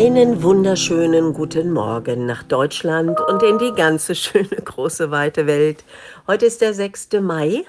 Einen wunderschönen guten Morgen nach Deutschland und in die ganze schöne große weite Welt. Heute ist der 6. Mai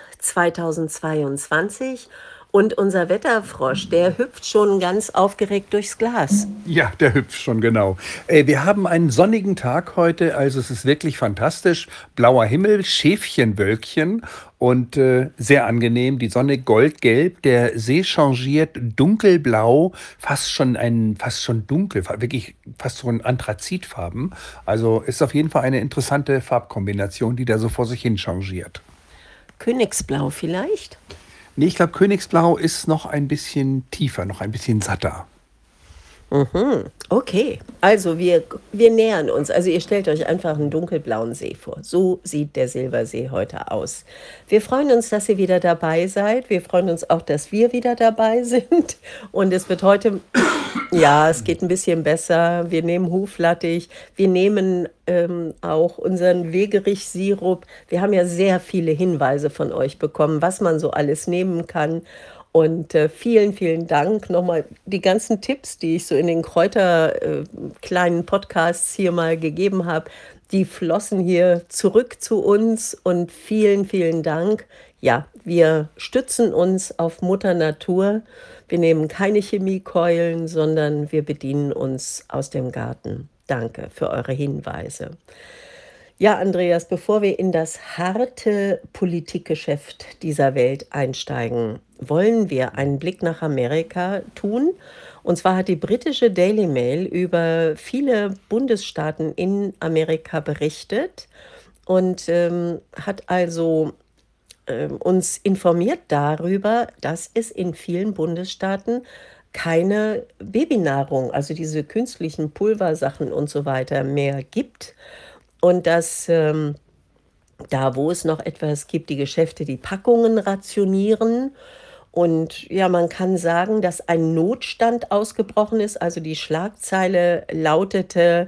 2022 und unser Wetterfrosch, der hüpft schon ganz aufgeregt durchs Glas. Ja, der hüpft schon, genau. Wir haben einen sonnigen Tag heute, also es ist wirklich fantastisch. Blauer Himmel, Schäfchenwölkchen und sehr angenehm. Die Sonne goldgelb, der See changiert dunkelblau, fast schon dunkel, wirklich fast so ein Anthrazitfarben. Also ist auf jeden Fall eine interessante Farbkombination, die da so vor sich hin changiert. Königsblau vielleicht? Nee, ich glaube, Königsblau ist noch ein bisschen tiefer, noch ein bisschen satter. Mhm, okay. Also wir nähern uns. Also ihr stellt euch einfach einen dunkelblauen See vor. So sieht der Silbersee heute aus. Wir freuen uns, dass ihr wieder dabei seid. Wir freuen uns auch, dass wir wieder dabei sind. Und es wird heute, ja, es geht ein bisschen besser. Wir nehmen Huflattich. Wir nehmen auch unseren Wegerich-Sirup. Wir haben ja sehr viele Hinweise von euch bekommen, was man so alles nehmen kann. Und vielen, vielen Dank nochmal. Die ganzen Tipps, die ich so in den kleinen Podcasts hier mal gegeben habe, die flossen hier zurück zu uns. Und vielen, vielen Dank. Ja, wir stützen uns auf Mutter Natur. Wir nehmen keine Chemiekeulen, sondern wir bedienen uns aus dem Garten. Danke für eure Hinweise. Ja, Andreas, bevor wir in das harte Politikgeschäft dieser Welt einsteigen, wollen wir einen Blick nach Amerika tun. Und zwar hat die britische Daily Mail über viele Bundesstaaten in Amerika berichtet und hat also uns informiert darüber, dass es in vielen Bundesstaaten keine Babynahrung, also diese künstlichen Pulversachen und so weiter mehr gibt. Und dass da, wo es noch etwas gibt, die Geschäfte die Packungen rationieren. Und ja, man kann sagen, dass ein Notstand ausgebrochen ist. Also die Schlagzeile lautete,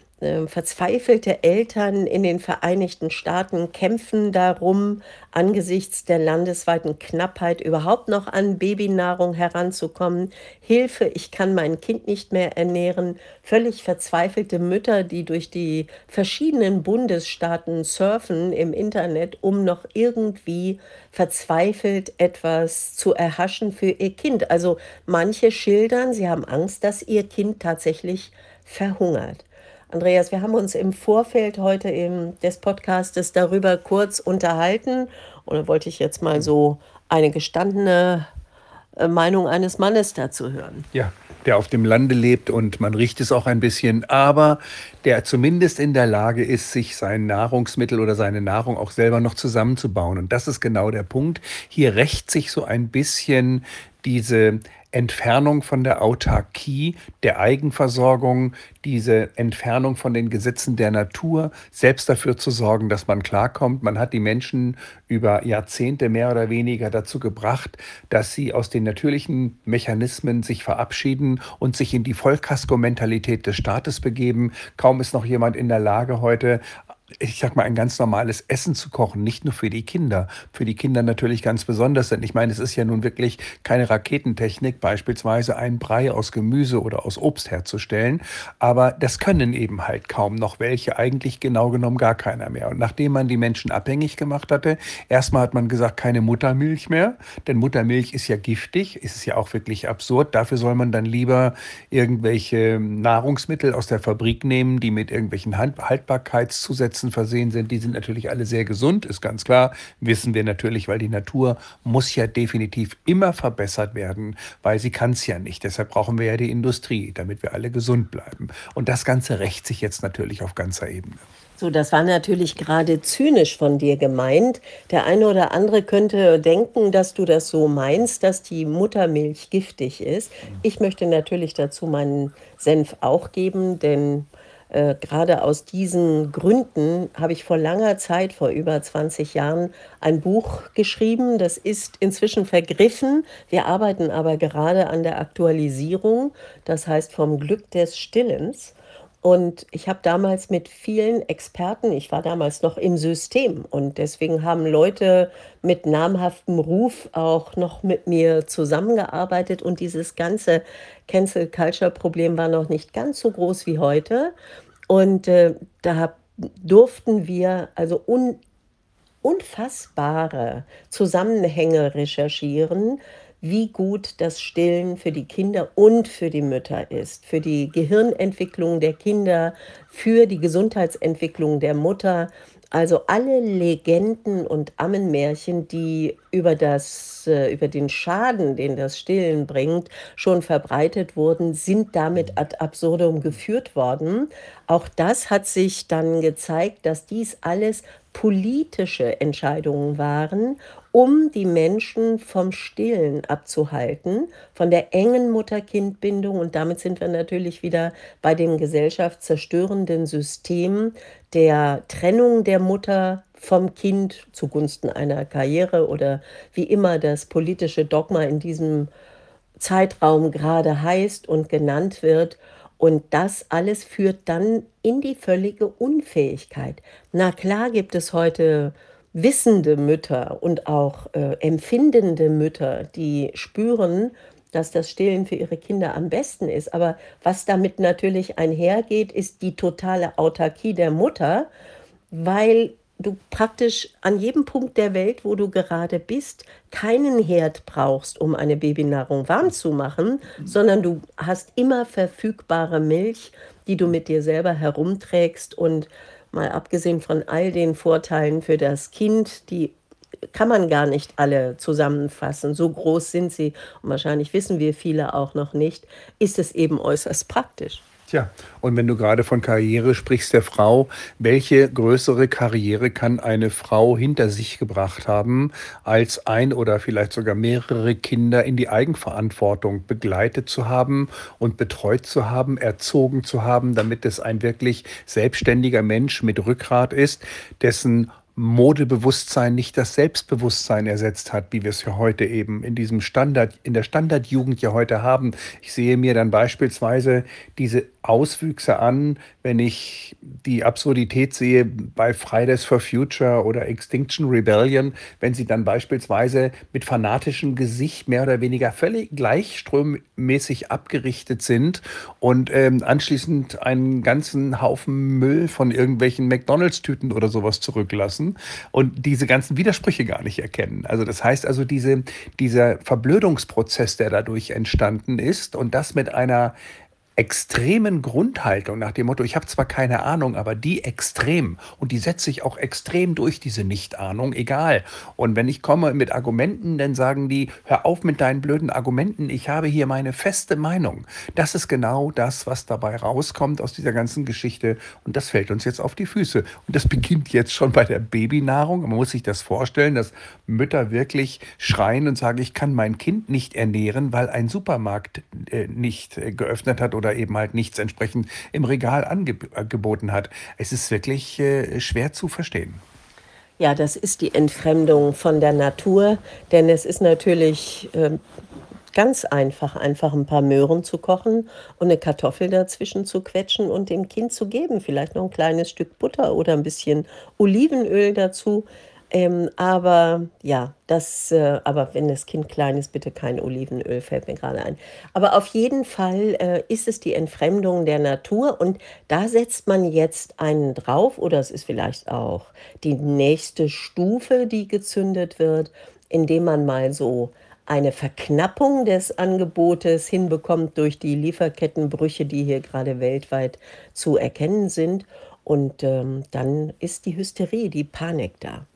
verzweifelte Eltern in den Vereinigten Staaten kämpfen darum, angesichts der landesweiten Knappheit überhaupt noch an Babynahrung heranzukommen. Hilfe, ich kann mein Kind nicht mehr ernähren. Völlig verzweifelte Mütter, die durch die verschiedenen Bundesstaaten surfen im Internet, um noch irgendwie verzweifelt etwas zu erhaschen für ihr Kind. Also manche schildern, sie haben Angst, dass ihr Kind tatsächlich verhungert. Andreas, wir haben uns im Vorfeld heute des Podcastes darüber kurz unterhalten. Und da wollte ich jetzt mal so eine gestandene Meinung eines Mannes dazu hören. Ja, der auf dem Lande lebt und man riecht es auch ein bisschen, aber der zumindest in der Lage ist, sich sein Nahrungsmittel oder seine Nahrung auch selber noch zusammenzubauen. Und das ist genau der Punkt. Hier rächt sich so ein bisschen diese Entfernung von der Autarkie, der Eigenversorgung, diese Entfernung von den Gesetzen der Natur, selbst dafür zu sorgen, dass man klarkommt. Man hat die Menschen über Jahrzehnte mehr oder weniger dazu gebracht, dass sie aus den natürlichen Mechanismen sich verabschieden und sich in die Vollkasko-Mentalität des Staates begeben. Kaum ist noch jemand in der Lage, heute, ich sag mal, ein ganz normales Essen zu kochen, nicht nur für die Kinder natürlich ganz besonders, denn ich meine, es ist ja nun wirklich keine Raketentechnik, beispielsweise einen Brei aus Gemüse oder aus Obst herzustellen, aber das können eben halt kaum noch welche, eigentlich genau genommen gar keiner mehr. Und nachdem man die Menschen abhängig gemacht hatte, erstmal hat man gesagt, keine Muttermilch mehr, denn Muttermilch ist ja giftig, ist es ja auch wirklich absurd, dafür soll man dann lieber irgendwelche Nahrungsmittel aus der Fabrik nehmen, die mit irgendwelchen Haltbarkeitszusätzen versehen sind. Die sind natürlich alle sehr gesund, ist ganz klar. Wissen wir natürlich, weil die Natur muss ja definitiv immer verbessert werden, weil sie kann es ja nicht. Deshalb brauchen wir ja die Industrie, damit wir alle gesund bleiben. Und das Ganze rächt sich jetzt natürlich auf ganzer Ebene. So, das war natürlich gerade zynisch von dir gemeint. Der eine oder andere könnte denken, dass du das so meinst, dass die Muttermilch giftig ist. Ich möchte natürlich dazu meinen Senf auch geben, denn gerade aus diesen Gründen habe ich vor langer Zeit, vor über 20 Jahren, ein Buch geschrieben. Das ist inzwischen vergriffen. Wir arbeiten aber gerade an der Aktualisierung. Das heißt vom Glück des Stillens. Und ich habe damals mit vielen Experten, ich war damals noch im System und deswegen haben Leute mit namhaftem Ruf auch noch mit mir zusammengearbeitet und dieses ganze Cancel Culture Problem war noch nicht ganz so groß wie heute. Und da durften wir also unfassbare Zusammenhänge recherchieren, wie gut das Stillen für die Kinder und für die Mütter ist, für die Gehirnentwicklung der Kinder, für die Gesundheitsentwicklung der Mutter. Also alle Legenden und Ammenmärchen, die über den Schaden, den das Stillen bringt, schon verbreitet wurden, sind damit ad absurdum geführt worden. Auch das hat sich dann gezeigt, dass dies alles politische Entscheidungen waren, um die Menschen vom Stillen abzuhalten, von der engen Mutter-Kind-Bindung. Und damit sind wir natürlich wieder bei dem gesellschaftszerstörenden System der Trennung der Mutter vom Kind zugunsten einer Karriere oder wie immer das politische Dogma in diesem Zeitraum gerade heißt und genannt wird. Und das alles führt dann in die völlige Unfähigkeit. Na klar gibt es heute wissende Mütter und auch empfindende Mütter, die spüren, dass das Stillen für ihre Kinder am besten ist. Aber was damit natürlich einhergeht, ist die totale Autarkie der Mutter, weil du praktisch an jedem Punkt der Welt, wo du gerade bist, keinen Herd brauchst, um eine Babynahrung warm zu machen, sondern du hast immer verfügbare Milch, die du mit dir selber herumträgst. Und mal abgesehen von all den Vorteilen für das Kind, die kann man gar nicht alle zusammenfassen. So groß sind sie und wahrscheinlich wissen wir viele auch noch nicht, ist es eben äußerst praktisch. Tja, und wenn du gerade von Karriere sprichst der Frau, welche größere Karriere kann eine Frau hinter sich gebracht haben, als ein oder vielleicht sogar mehrere Kinder in die Eigenverantwortung begleitet zu haben und betreut zu haben, erzogen zu haben, damit es ein wirklich selbstständiger Mensch mit Rückgrat ist, dessen Modebewusstsein nicht das Selbstbewusstsein ersetzt hat, wie wir es ja heute eben in der Standardjugend ja heute haben. Ich sehe mir dann beispielsweise diese Auswüchse an, wenn ich die Absurdität sehe bei Fridays for Future oder Extinction Rebellion, wenn sie dann beispielsweise mit fanatischem Gesicht mehr oder weniger völlig gleichströmmäßig abgerichtet sind und anschließend einen ganzen Haufen Müll von irgendwelchen McDonalds-Tüten oder sowas zurücklassen und diese ganzen Widersprüche gar nicht erkennen. Also das heißt also, dieser Verblödungsprozess, der dadurch entstanden ist und das mit einer extremen Grundhaltung nach dem Motto, ich habe zwar keine Ahnung, aber die extrem und die setze ich auch extrem durch, diese Nicht-Ahnung, egal. Und wenn ich komme mit Argumenten, dann sagen die, hör auf mit deinen blöden Argumenten, ich habe hier meine feste Meinung. Das ist genau das, was dabei rauskommt aus dieser ganzen Geschichte und das fällt uns jetzt auf die Füße. Und das beginnt jetzt schon bei der Babynahrung. Man muss sich das vorstellen, dass Mütter wirklich schreien und sagen, ich kann mein Kind nicht ernähren, weil ein Supermarkt nicht geöffnet hat oder eben halt nichts entsprechend im Regal angeboten hat. Es ist wirklich schwer zu verstehen. Ja, das ist die Entfremdung von der Natur, denn es ist natürlich ganz einfach ein paar Möhren zu kochen und eine Kartoffel dazwischen zu quetschen und dem Kind zu geben. Vielleicht noch ein kleines Stück Butter oder ein bisschen Olivenöl dazu. Aber ja, aber wenn das Kind klein ist, bitte kein Olivenöl, fällt mir gerade ein. Aber auf jeden Fall, ist es die Entfremdung der Natur und da setzt man jetzt einen drauf oder es ist vielleicht auch die nächste Stufe, die gezündet wird, indem man mal so eine Verknappung des Angebotes hinbekommt durch die Lieferkettenbrüche, die hier gerade weltweit zu erkennen sind. Und dann ist die Hysterie, die Panik da.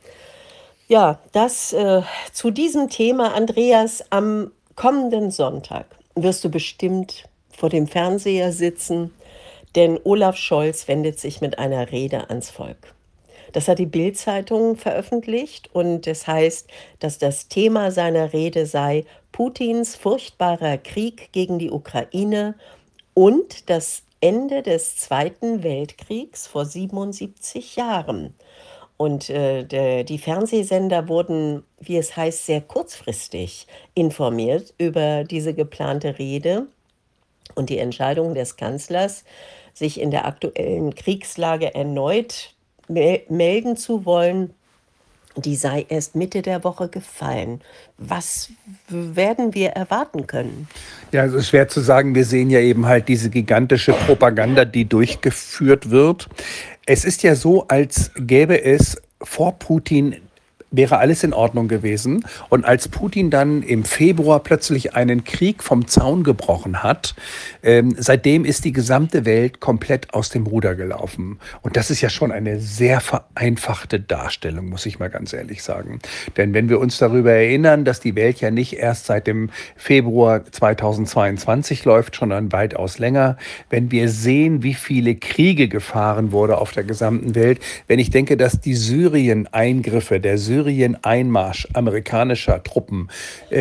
Ja, das zu diesem Thema, Andreas, am kommenden Sonntag wirst du bestimmt vor dem Fernseher sitzen, denn Olaf Scholz wendet sich mit einer Rede ans Volk. Das hat die Bild-Zeitung veröffentlicht und es heißt, dass das Thema seiner Rede sei Putins furchtbarer Krieg gegen die Ukraine und das Ende des Zweiten Weltkriegs vor 77 Jahren. Und die Fernsehsender wurden, wie es heißt, sehr kurzfristig informiert über diese geplante Rede und die Entscheidung des Kanzlers sich in der aktuellen Kriegslage erneut melden zu wollen, die sei erst Mitte der Woche gefallen. Was werden wir erwarten können? Ja, es ist schwer zu sagen. Wir sehen ja eben halt diese gigantische Propaganda, die durchgeführt wird. Es ist ja so, als gäbe es vor Putin wäre alles in Ordnung gewesen. Und als Putin dann im Februar plötzlich einen Krieg vom Zaun gebrochen hat, seitdem ist die gesamte Welt komplett aus dem Ruder gelaufen. Und das ist ja schon eine sehr vereinfachte Darstellung, muss ich mal ganz ehrlich sagen. Denn wenn wir uns darüber erinnern, dass die Welt ja nicht erst seit dem Februar 2022 läuft, sondern weitaus länger, wenn wir sehen, wie viele Kriege gefahren wurde auf der gesamten Welt, wenn ich denke, dass die Syrien-Eingriffe, der Syrien-Einmarsch amerikanischer Truppen,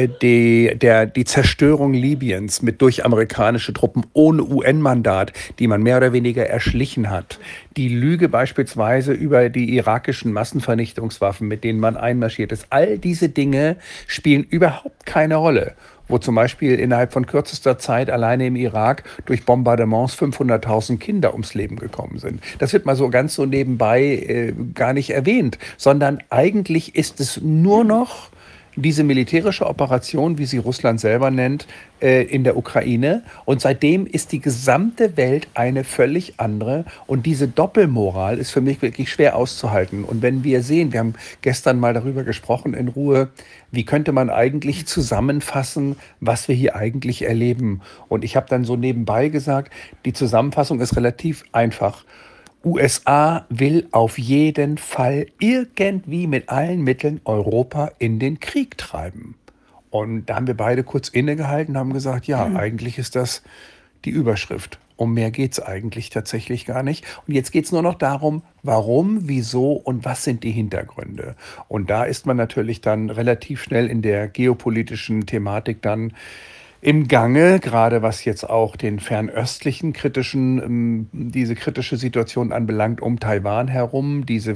die Zerstörung Libyens durch amerikanische Truppen ohne UN-Mandat, die man mehr oder weniger erschlichen hat, die Lüge beispielsweise über die irakischen Massenvernichtungswaffen, mit denen man einmarschiert ist, all diese Dinge spielen überhaupt keine Rolle. Wo zum Beispiel innerhalb von kürzester Zeit alleine im Irak durch Bombardements 500.000 Kinder ums Leben gekommen sind. Das wird mal so ganz so nebenbei gar nicht erwähnt, sondern eigentlich ist es nur noch diese militärische Operation, wie sie Russland selber nennt, in der Ukraine. Und seitdem ist die gesamte Welt eine völlig andere. Und diese Doppelmoral ist für mich wirklich schwer auszuhalten. Und wenn wir sehen, wir haben gestern mal darüber gesprochen in Ruhe, wie könnte man eigentlich zusammenfassen, was wir hier eigentlich erleben? Und ich habe dann so nebenbei gesagt, die Zusammenfassung ist relativ einfach. USA will auf jeden Fall irgendwie mit allen Mitteln Europa in den Krieg treiben. Und da haben wir beide kurz innegehalten und haben gesagt, ja, eigentlich ist das die Überschrift. Um mehr geht es eigentlich tatsächlich gar nicht. Und jetzt geht es nur noch darum, warum, wieso und was sind die Hintergründe. Und da ist man natürlich dann relativ schnell in der geopolitischen Thematik dann im Gange, gerade was jetzt auch den fernöstlichen diese kritische Situation anbelangt, um Taiwan herum, diese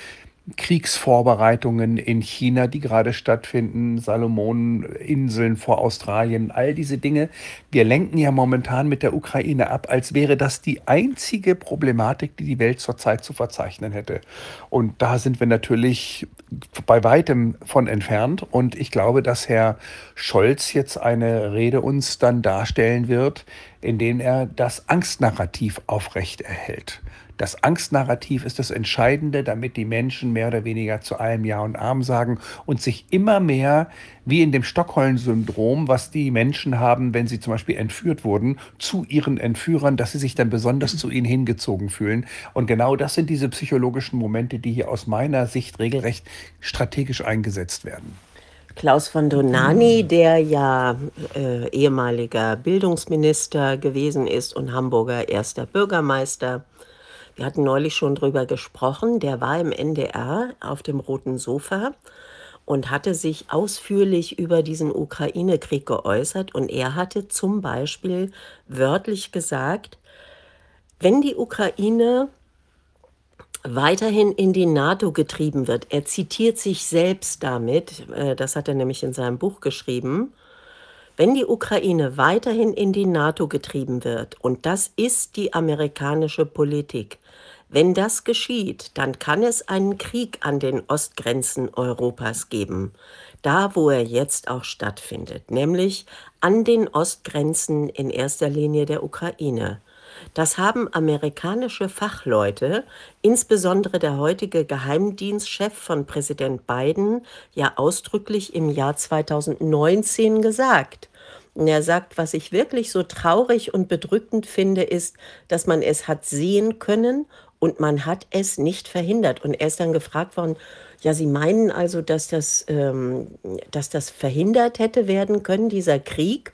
Kriegsvorbereitungen in China, die gerade stattfinden, Salomoninseln vor Australien, all diese Dinge. Wir lenken ja momentan mit der Ukraine ab, als wäre das die einzige Problematik, die die Welt zurzeit zu verzeichnen hätte. Und da sind wir natürlich bei weitem von entfernt. Und ich glaube, dass Herr Scholz jetzt eine Rede uns dann darstellen wird, in dem er das Angstnarrativ aufrecht erhält. Das Angstnarrativ ist das Entscheidende, damit die Menschen mehr oder weniger zu allem Ja und Amen sagen und sich immer mehr, wie in dem Stockholm-Syndrom, was die Menschen haben, wenn sie zum Beispiel entführt wurden, zu ihren Entführern, dass sie sich dann besonders zu ihnen hingezogen fühlen. Und genau das sind diese psychologischen Momente, die hier aus meiner Sicht regelrecht strategisch eingesetzt werden. Klaus von Donani, der ja ehemaliger Bildungsminister gewesen ist und Hamburger erster Bürgermeister, wir hatten neulich schon drüber gesprochen, der war im NDR auf dem roten Sofa und hatte sich ausführlich über diesen Ukraine-Krieg geäußert. Und er hatte zum Beispiel wörtlich gesagt, wenn die Ukraine weiterhin in die NATO getrieben wird, er zitiert sich selbst damit, das hat er nämlich in seinem Buch geschrieben, wenn die Ukraine weiterhin in die NATO getrieben wird, und das ist die amerikanische Politik, wenn das geschieht, dann kann es einen Krieg an den Ostgrenzen Europas geben, da wo er jetzt auch stattfindet, nämlich an den Ostgrenzen in erster Linie der Ukraine. Das haben amerikanische Fachleute, insbesondere der heutige Geheimdienstchef von Präsident Biden, ja ausdrücklich im Jahr 2019 gesagt. Und er sagt, was ich wirklich so traurig und bedrückend finde, ist, dass man es hat sehen können und man hat es nicht verhindert. Und er ist dann gefragt worden, ja, Sie meinen also, dass das verhindert hätte werden können, dieser Krieg?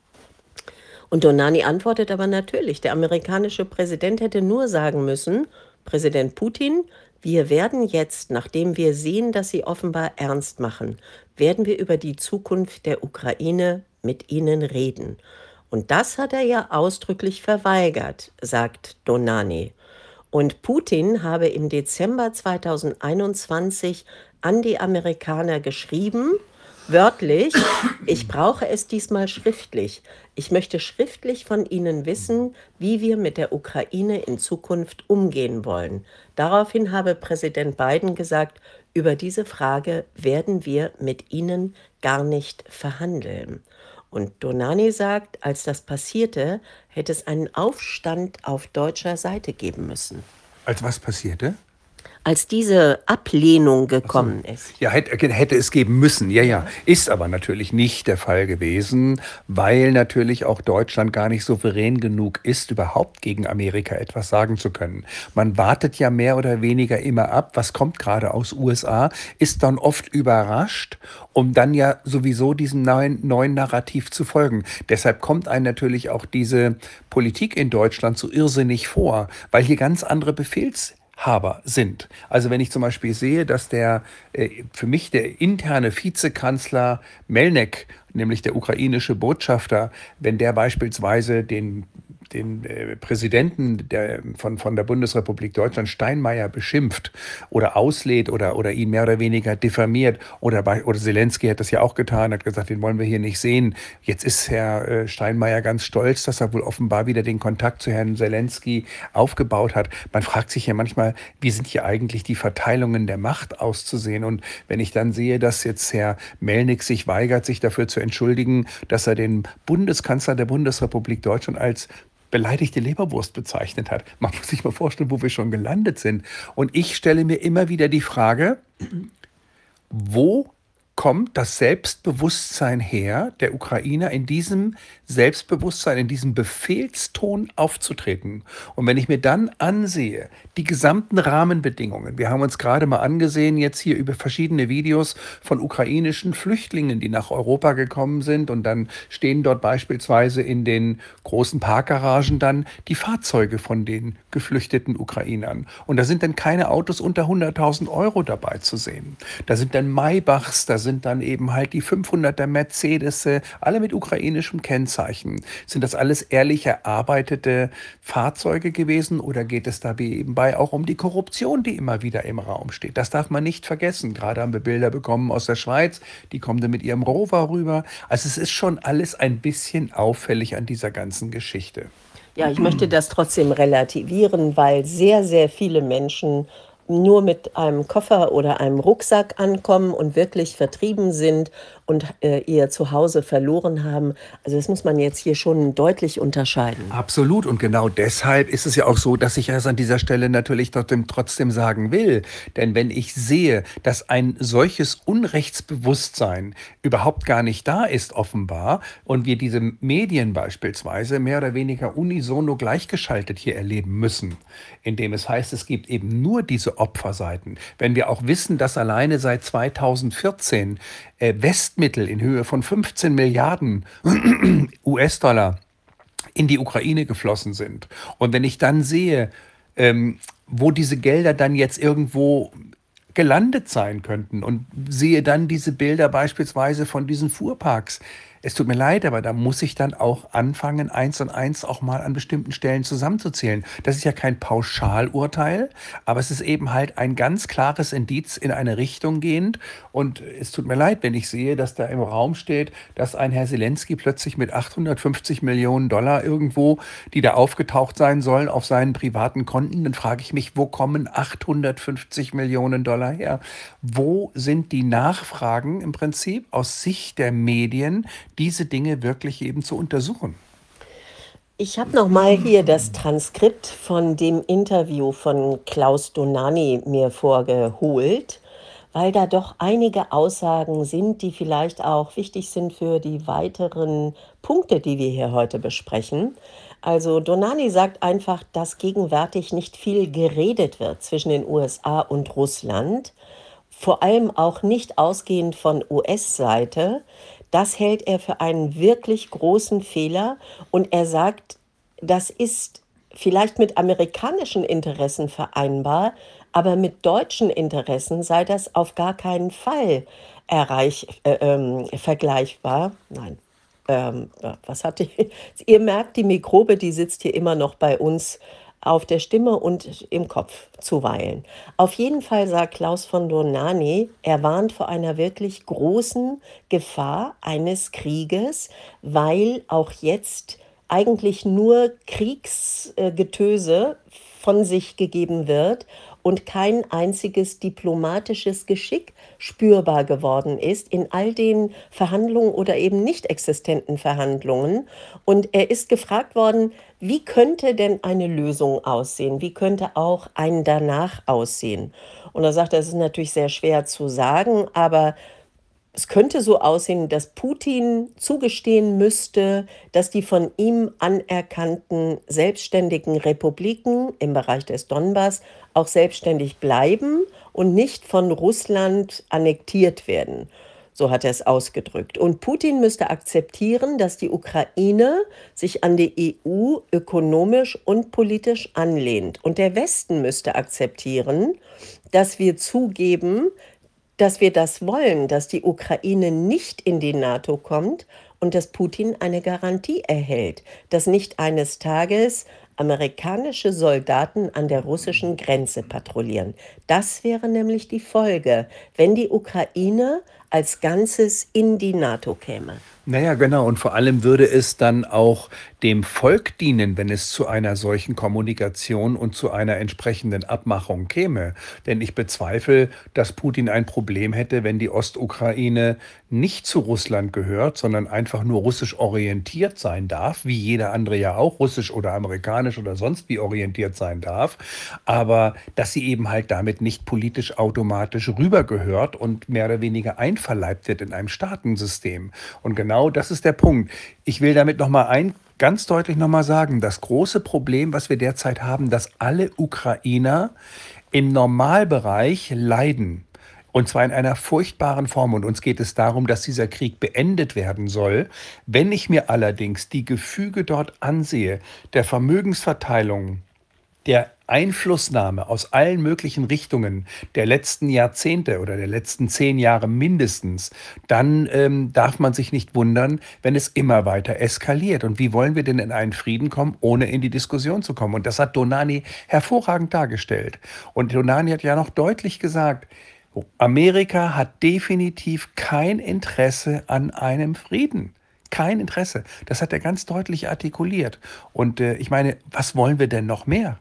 Und Donani antwortet aber natürlich, der amerikanische Präsident hätte nur sagen müssen, Präsident Putin, wir werden jetzt, nachdem wir sehen, dass Sie offenbar ernst machen, werden wir über die Zukunft der Ukraine mit Ihnen reden. Und das hat er ja ausdrücklich verweigert, sagt Donani. Und Putin habe im Dezember 2021 an die Amerikaner geschrieben wörtlich, ich brauche es diesmal schriftlich. Ich möchte schriftlich von Ihnen wissen, wie wir mit der Ukraine in Zukunft umgehen wollen. Daraufhin habe Präsident Biden gesagt, über diese Frage werden wir mit Ihnen gar nicht verhandeln. Und Donani sagt, als das passierte, hätte es einen Aufstand auf deutscher Seite geben müssen. Als was passierte? Als diese Ablehnung Ach so. gekommen ist. Ja, hätte es geben müssen. Ja, ja. Ja. Ist aber natürlich nicht der Fall gewesen, weil natürlich auch Deutschland gar nicht souverän genug ist, überhaupt gegen Amerika etwas sagen zu können. Man wartet ja mehr oder weniger immer ab, was kommt gerade aus USA, ist dann oft überrascht, um dann ja sowieso diesem neuen Narrativ zu folgen. Deshalb kommt einem natürlich auch diese Politik in Deutschland so irrsinnig vor, weil hier ganz andere Befehlshaber sind. Also wenn ich zum Beispiel sehe, dass für mich der interne Vizekanzler Melnik, nämlich der ukrainische Botschafter, wenn der beispielsweise den Präsidenten von der Bundesrepublik Deutschland, Steinmeier, beschimpft oder auslädt oder ihn mehr oder weniger diffamiert oder Zelensky hat das ja auch getan, hat gesagt, den wollen wir hier nicht sehen. Jetzt ist Herr Steinmeier ganz stolz, dass er wohl offenbar wieder den Kontakt zu Herrn Zelensky aufgebaut hat. Man fragt sich ja manchmal, wie sind hier eigentlich die Verteilungen der Macht auszusehen? Und wenn ich dann sehe, dass jetzt Herr Melnik sich weigert, sich dafür zu entschuldigen, dass er den Bundeskanzler der Bundesrepublik Deutschland als beleidigte Leberwurst bezeichnet hat. Man muss sich mal vorstellen, wo wir schon gelandet sind. Und ich stelle mir immer wieder die Frage, wo kommt das Selbstbewusstsein her, der Ukrainer in diesem Selbstbewusstsein, in diesem Befehlston aufzutreten? Und wenn ich mir dann ansehe, die gesamten Rahmenbedingungen, wir haben uns gerade mal angesehen, jetzt hier über verschiedene Videos von ukrainischen Flüchtlingen, die nach Europa gekommen sind und dann stehen dort beispielsweise in den großen Parkgaragen dann die Fahrzeuge von den geflüchteten Ukrainern. Und da sind dann keine Autos unter 100.000 Euro dabei zu sehen. Da sind dann Maybachs, da sind dann eben halt die 500er Mercedes, alle mit ukrainischem Kennzeichen. Sind das alles ehrlich erarbeitete Fahrzeuge gewesen oder geht es da wie eben auch um die Korruption, die immer wieder im Raum steht? Das darf man nicht vergessen. Gerade haben wir Bilder bekommen aus der Schweiz, die kommen dann mit ihrem Rover rüber. Also es ist schon alles ein bisschen auffällig an dieser ganzen Geschichte. Ja, ich möchte das trotzdem relativieren, weil sehr, sehr viele Menschen nur mit einem Koffer oder einem Rucksack ankommen und wirklich vertrieben sind und ihr Zuhause verloren haben. Also das muss man jetzt hier schon deutlich unterscheiden. Absolut. Und genau deshalb ist es ja auch so, dass ich es an dieser Stelle natürlich trotzdem sagen will. Denn wenn ich sehe, dass ein solches Unrechtsbewusstsein überhaupt gar nicht da ist, offenbar, und wir diese Medien beispielsweise mehr oder weniger unisono gleichgeschaltet hier erleben müssen, indem es heißt, es gibt eben nur diese Opferseiten. Wenn wir auch wissen, dass alleine seit 2014 Westmittel in Höhe von 15 Milliarden US-Dollar in die Ukraine geflossen sind. Und wenn ich dann sehe, wo diese Gelder dann jetzt irgendwo gelandet sein könnten und sehe dann diese Bilder beispielsweise von diesen Fuhrparks. Es tut mir leid, aber da muss ich dann auch anfangen, eins und eins auch mal an bestimmten Stellen zusammenzuzählen. Das ist ja kein Pauschalurteil, aber es ist eben halt ein ganz klares Indiz in eine Richtung gehend. Und es tut mir leid, wenn ich sehe, dass da im Raum steht, dass ein Herr Zelensky plötzlich mit 850 Millionen Dollar irgendwo, die da aufgetaucht sein sollen, auf seinen privaten Konten, dann frage ich mich, wo kommen 850 Millionen Dollar her? Wo sind die Nachfragen im Prinzip aus Sicht der Medien, diese Dinge wirklich eben zu untersuchen? Ich habe noch mal hier das Transkript von dem Interview von Klaus Donani mir vorgeholt, weil da doch einige Aussagen sind, die vielleicht auch wichtig sind für die weiteren Punkte, die wir hier heute besprechen. Also Donani sagt einfach, dass gegenwärtig nicht viel geredet wird zwischen den USA und Russland, vor allem auch nicht ausgehend von US-Seite. Das hält er für einen wirklich großen Fehler und er sagt, das ist vielleicht mit amerikanischen Interessen vereinbar, aber mit deutschen Interessen sei das auf gar keinen Fall vergleichbar. Nein, was hat die? Ihr merkt, die Mikrobe, die sitzt hier immer noch bei uns auf der Stimme und im Kopf zuweilen. Auf jeden Fall sagt Klaus von Dohnanyi, er warnt vor einer wirklich großen Gefahr eines Krieges, weil auch jetzt eigentlich nur Kriegsgetöse von sich gegeben wird und kein einziges diplomatisches Geschick spürbar geworden ist in all den Verhandlungen oder eben nicht existenten Verhandlungen. Und er ist gefragt worden, wie könnte denn eine Lösung aussehen? Wie könnte auch ein Danach aussehen? Und er sagt, das ist natürlich sehr schwer zu sagen, aber es könnte so aussehen, dass Putin zugestehen müsste, dass die von ihm anerkannten selbstständigen Republiken im Bereich des Donbass auch selbstständig bleiben und nicht von Russland annektiert werden. So hat er es ausgedrückt. Und Putin müsste akzeptieren, dass die Ukraine sich an die EU ökonomisch und politisch anlehnt. Und der Westen müsste akzeptieren, dass wir zugeben, dass wir das wollen, dass die Ukraine nicht in die NATO kommt und dass Putin eine Garantie erhält, dass nicht eines Tages amerikanische Soldaten an der russischen Grenze patrouillieren. Das wäre nämlich die Folge, wenn die Ukraine als Ganzes in die NATO käme. Naja, genau. Und vor allem würde es dann auch dem Volk dienen, wenn es zu einer solchen Kommunikation und zu einer entsprechenden Abmachung käme. Denn ich bezweifle, dass Putin ein Problem hätte, wenn die Ostukraine nicht zu Russland gehört, sondern einfach nur russisch orientiert sein darf, wie jeder andere ja auch russisch oder amerikanisch oder sonst wie orientiert sein darf. Aber dass sie eben halt damit nicht politisch automatisch rübergehört und mehr oder weniger einverleibt wird in einem Staatensystem. Und genau das ist der Punkt. Ich will damit ganz deutlich nochmal sagen, das große Problem, was wir derzeit haben, dass alle Ukrainer im Normalbereich leiden. Und zwar in einer furchtbaren Form. Und uns geht es darum, dass dieser Krieg beendet werden soll. Wenn ich mir allerdings die Gefüge dort ansehe, der Vermögensverteilung, der Einflussnahme aus allen möglichen Richtungen der letzten Jahrzehnte oder der letzten 10 Jahre mindestens, dann darf man sich nicht wundern, wenn es immer weiter eskaliert. Und wie wollen wir denn in einen Frieden kommen, ohne in die Diskussion zu kommen? Und das hat Dohnanyi hervorragend dargestellt. Und Dohnanyi hat ja noch deutlich gesagt, Amerika hat definitiv kein Interesse an einem Frieden. Kein Interesse. Das hat er ganz deutlich artikuliert. Und ich meine, was wollen wir denn noch mehr?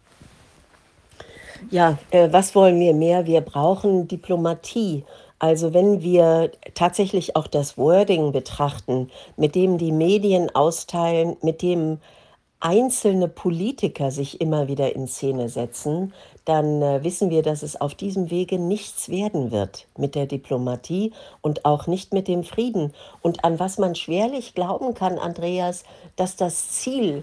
Ja, was wollen wir mehr? Wir brauchen Diplomatie. Also wenn wir tatsächlich auch das Wording betrachten, mit dem die Medien austeilen, mit dem einzelne Politiker sich immer wieder in Szene setzen, dann wissen wir, dass es auf diesem Wege nichts werden wird mit der Diplomatie und auch nicht mit dem Frieden. Und an was man schwerlich glauben kann, Andreas, dass das Ziel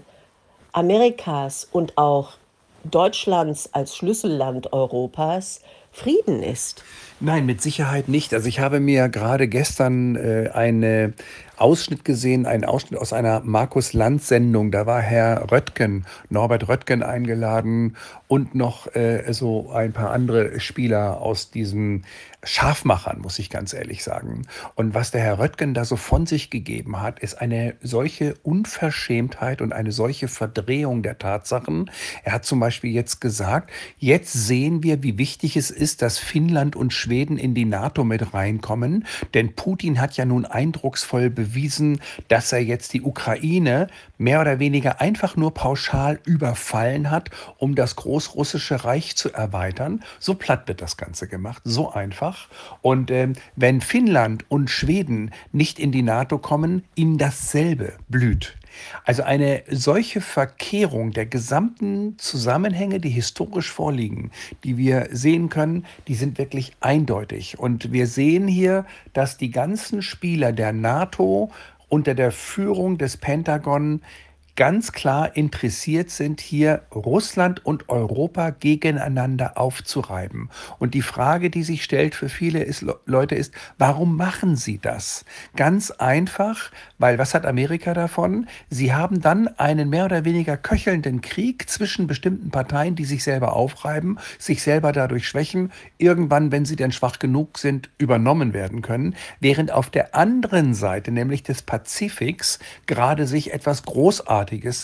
Amerikas und auch Deutschlands als Schlüsselland Europas Frieden ist. Nein, mit Sicherheit nicht. Also ich habe mir gerade gestern einen Ausschnitt gesehen, einen Ausschnitt aus einer Markus-Lanz-Sendung. Da war Herr Röttgen, Norbert Röttgen eingeladen und noch so ein paar andere Spieler aus diesen Scharfmachern, muss ich ganz ehrlich sagen. Und was der Herr Röttgen da so von sich gegeben hat, ist eine solche Unverschämtheit und eine solche Verdrehung der Tatsachen. Er hat zum Beispiel jetzt gesagt, jetzt sehen wir, wie wichtig es ist, dass Finnland und Schweden in die NATO mit reinkommen. Denn Putin hat ja nun eindrucksvoll bewiesen, dass er jetzt die Ukraine mehr oder weniger einfach nur pauschal überfallen hat, um das Großrussische Reich zu erweitern. So platt wird das Ganze gemacht, so einfach. Und wenn Finnland und Schweden nicht in die NATO kommen, ihnen dasselbe blüht. Also eine solche Verkehrung der gesamten Zusammenhänge, die historisch vorliegen, die wir sehen können, die sind wirklich eindeutig. Und wir sehen hier, dass die ganzen Spieler der NATO unter der Führung des Pentagon ganz klar interessiert sind, hier Russland und Europa gegeneinander aufzureiben. Und die Frage, die sich stellt für viele Leute ist, warum machen sie das? Ganz einfach, weil was hat Amerika davon? Sie haben dann einen mehr oder weniger köchelnden Krieg zwischen bestimmten Parteien, die sich selber aufreiben, sich selber dadurch schwächen, irgendwann, wenn sie dann schwach genug sind, übernommen werden können, während auf der anderen Seite, nämlich des Pazifiks, gerade sich etwas Großartiges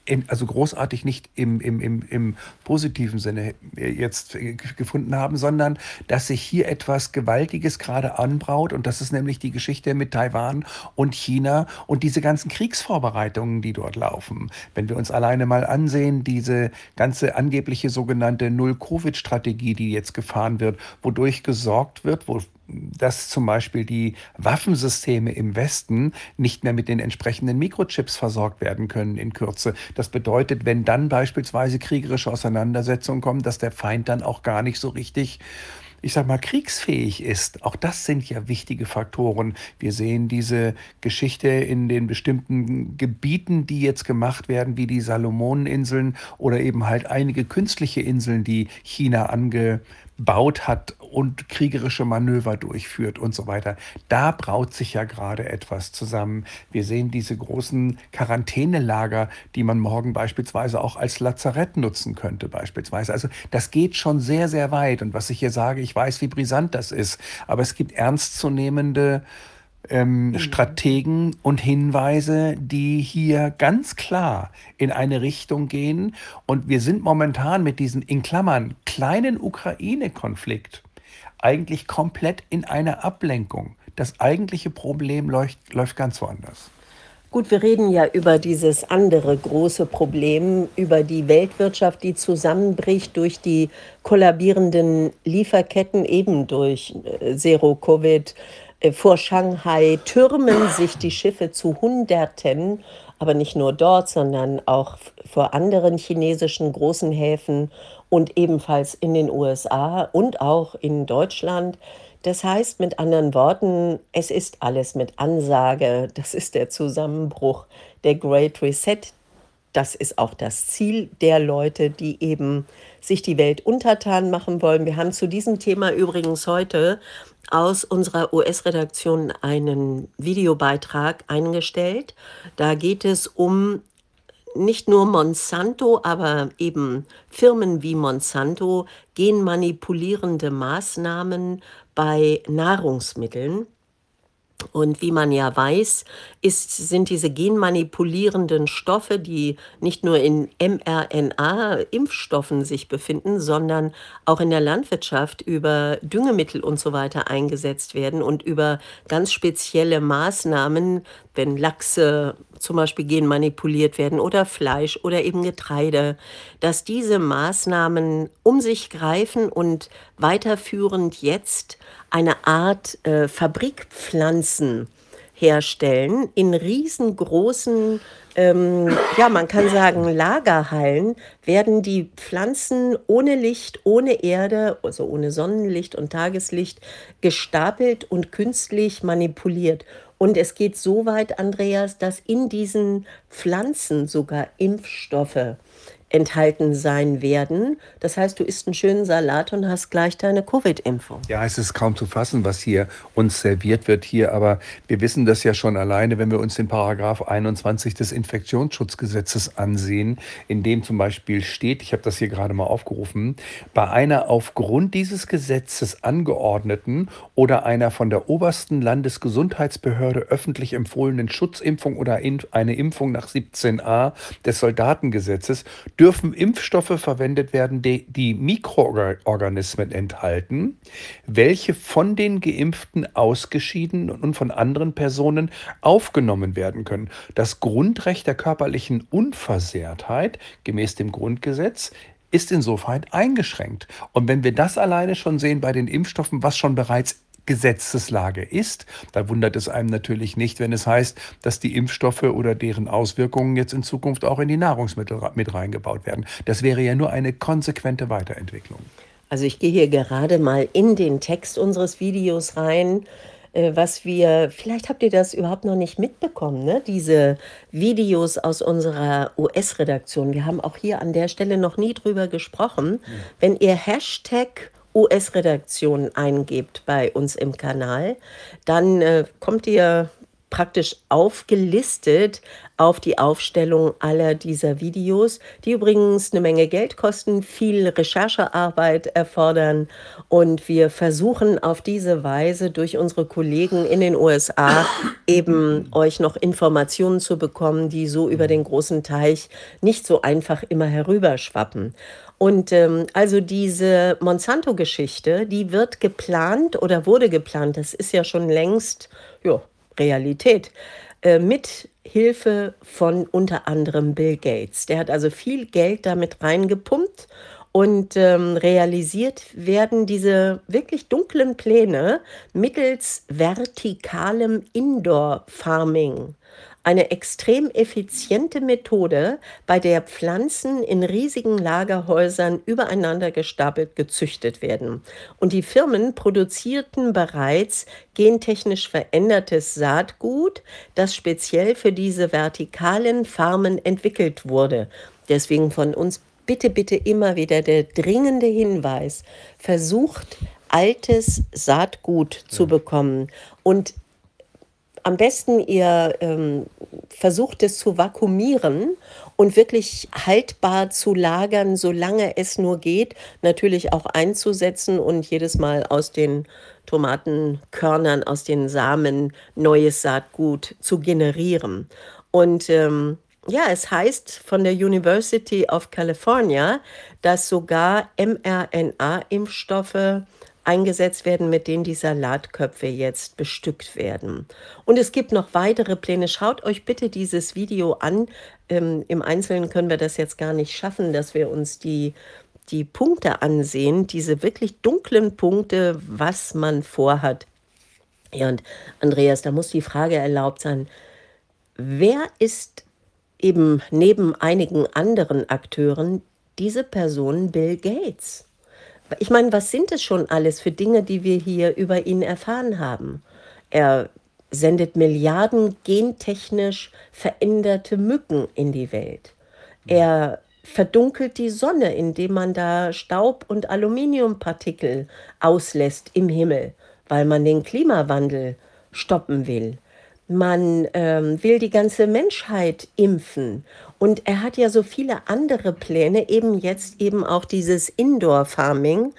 also großartig nicht im positiven Sinne jetzt gefunden haben, sondern dass sich hier etwas Gewaltiges gerade anbraut und das ist nämlich die Geschichte mit Taiwan und China und diese ganzen Kriegsvorbereitungen, die dort laufen. Wenn wir uns alleine mal ansehen, diese ganze angebliche sogenannte Null-Covid-Strategie, die jetzt gefahren wird, wodurch gesorgt wird, dass zum Beispiel die Waffensysteme im Westen nicht mehr mit den entsprechenden Mikrochips versorgt werden können in Kürze. Das bedeutet, wenn dann beispielsweise kriegerische Auseinandersetzungen kommen, dass der Feind dann auch gar nicht so richtig, ich sag mal, kriegsfähig ist. Auch das sind ja wichtige Faktoren. Wir sehen diese Geschichte in den bestimmten Gebieten, die jetzt gemacht werden, wie die Salomoneninseln oder eben halt einige künstliche Inseln, die China angebaut hat und kriegerische Manöver durchführt und so weiter. Da braut sich ja gerade etwas zusammen. Wir sehen diese großen Quarantänelager, die man morgen beispielsweise auch als Lazarett nutzen könnte beispielsweise. Also das geht schon sehr, sehr weit. Und was ich hier sage, ich weiß, wie brisant das ist, aber es gibt ernstzunehmende Strategen und Hinweise, die hier ganz klar in eine Richtung gehen. Und wir sind momentan mit diesem in Klammern kleinen Ukraine-Konflikt eigentlich komplett in einer Ablenkung. Das eigentliche Problem läuft ganz woanders. Gut, wir reden ja über dieses andere große Problem, über die Weltwirtschaft, die zusammenbricht durch die kollabierenden Lieferketten, eben durch Zero-Covid. Vor Shanghai türmen sich die Schiffe zu Hunderten, aber nicht nur dort, sondern auch vor anderen chinesischen großen Häfen und ebenfalls in den USA und auch in Deutschland. Das heißt mit anderen Worten, es ist alles mit Ansage. Das ist der Zusammenbruch, der Great Reset. Das ist auch das Ziel der Leute, die eben sich die Welt untertan machen wollen. Wir haben zu diesem Thema übrigens heute aus unserer US-Redaktion einen Videobeitrag eingestellt. Da geht es um nicht nur Monsanto, aber eben Firmen wie Monsanto, genmanipulierende Maßnahmen bei Nahrungsmitteln. Und wie man ja weiß, sind diese genmanipulierenden Stoffe, die nicht nur in mRNA-Impfstoffen sich befinden, sondern auch in der Landwirtschaft über Düngemittel und so weiter eingesetzt werden und über ganz spezielle Maßnahmen, wenn Lachse zum Beispiel genmanipuliert werden oder Fleisch oder eben Getreide, dass diese Maßnahmen um sich greifen und weiterführend jetzt eine Art Fabrikpflanzen herstellen in riesengroßen, ja, man kann sagen, Lagerhallen werden die Pflanzen ohne Licht, ohne Erde, also ohne Sonnenlicht und Tageslicht gestapelt und künstlich manipuliert. Und es geht so weit, Andreas, dass in diesen Pflanzen sogar Impfstoffe enthalten sein werden. Das heißt, du isst einen schönen Salat und hast gleich deine Covid-Impfung. Ja, es ist kaum zu fassen, was hier uns serviert wird hier, aber wir wissen das ja schon alleine, wenn wir uns den Paragraph 21 des Infektionsschutzgesetzes ansehen, in dem zum Beispiel steht, ich habe das hier gerade mal aufgerufen, bei einer aufgrund dieses Gesetzes angeordneten oder einer von der obersten Landesgesundheitsbehörde öffentlich empfohlenen Schutzimpfung oder eine Impfung nach 17a des Soldatengesetzes dürfen Impfstoffe verwendet werden, die Mikroorganismen enthalten, welche von den Geimpften ausgeschieden und von anderen Personen aufgenommen werden können. Das Grundrecht der körperlichen Unversehrtheit gemäß dem Grundgesetz ist insofern eingeschränkt. Und wenn wir das alleine schon sehen bei den Impfstoffen, was schon bereits Gesetzeslage ist, da wundert es einem natürlich nicht, wenn es heißt, dass die Impfstoffe oder deren Auswirkungen jetzt in Zukunft auch in die Nahrungsmittel mit reingebaut werden. Das wäre ja nur eine konsequente Weiterentwicklung. Also ich gehe hier gerade mal in den Text unseres Videos rein, vielleicht habt ihr das überhaupt noch nicht mitbekommen, ne? Diese Videos aus unserer US-Redaktion. Wir haben auch hier an der Stelle noch nie drüber gesprochen. Wenn ihr Hashtag US-Redaktion eingebt bei uns im Kanal, dann kommt ihr praktisch aufgelistet auf die Aufstellung aller dieser Videos, die übrigens eine Menge Geld kosten, viel Recherchearbeit erfordern. Und wir versuchen auf diese Weise durch unsere Kollegen in den USA eben euch noch Informationen zu bekommen, die so über den großen Teich nicht so einfach immer herüberschwappen. Und also diese Monsanto-Geschichte, die wird geplant oder wurde geplant, das ist ja schon längst ja, Realität, mit Hilfe von unter anderem Bill Gates. Der hat also viel Geld damit reingepumpt und realisiert werden diese wirklich dunklen Pläne mittels vertikalem Indoor-Farming. Eine extrem effiziente Methode, bei der Pflanzen in riesigen Lagerhäusern übereinander gestapelt gezüchtet werden. Und die Firmen produzierten bereits gentechnisch verändertes Saatgut, das speziell für diese vertikalen Farmen entwickelt wurde. Deswegen von uns bitte, bitte immer wieder der dringende Hinweis, versucht altes Saatgut zu bekommen und am besten ihr versucht es zu vakuumieren und wirklich haltbar zu lagern, solange es nur geht, natürlich auch einzusetzen und jedes Mal aus den Tomatenkörnern, aus den Samen neues Saatgut zu generieren. Und ja, es heißt von der University of California, dass sogar mRNA-Impfstoffe eingesetzt werden, mit denen die Salatköpfe jetzt bestückt werden. Und es gibt noch weitere Pläne. Schaut euch bitte dieses Video an. Im Einzelnen können wir das jetzt gar nicht schaffen, dass wir uns die Punkte ansehen, diese wirklich dunklen Punkte, was man vorhat. Ja, und Andreas, da muss die Frage erlaubt sein, wer ist eben neben einigen anderen Akteuren diese Person Bill Gates? Ich meine, was sind es schon alles für Dinge, die wir hier über ihn erfahren haben? Er sendet Milliarden gentechnisch veränderte Mücken in die Welt. Er verdunkelt die Sonne, indem man da Staub- und Aluminiumpartikel auslässt im Himmel, weil man den Klimawandel stoppen will. Man will die ganze Menschheit impfen. Und er hat ja so viele andere Pläne, eben jetzt eben auch dieses Indoor-Farming.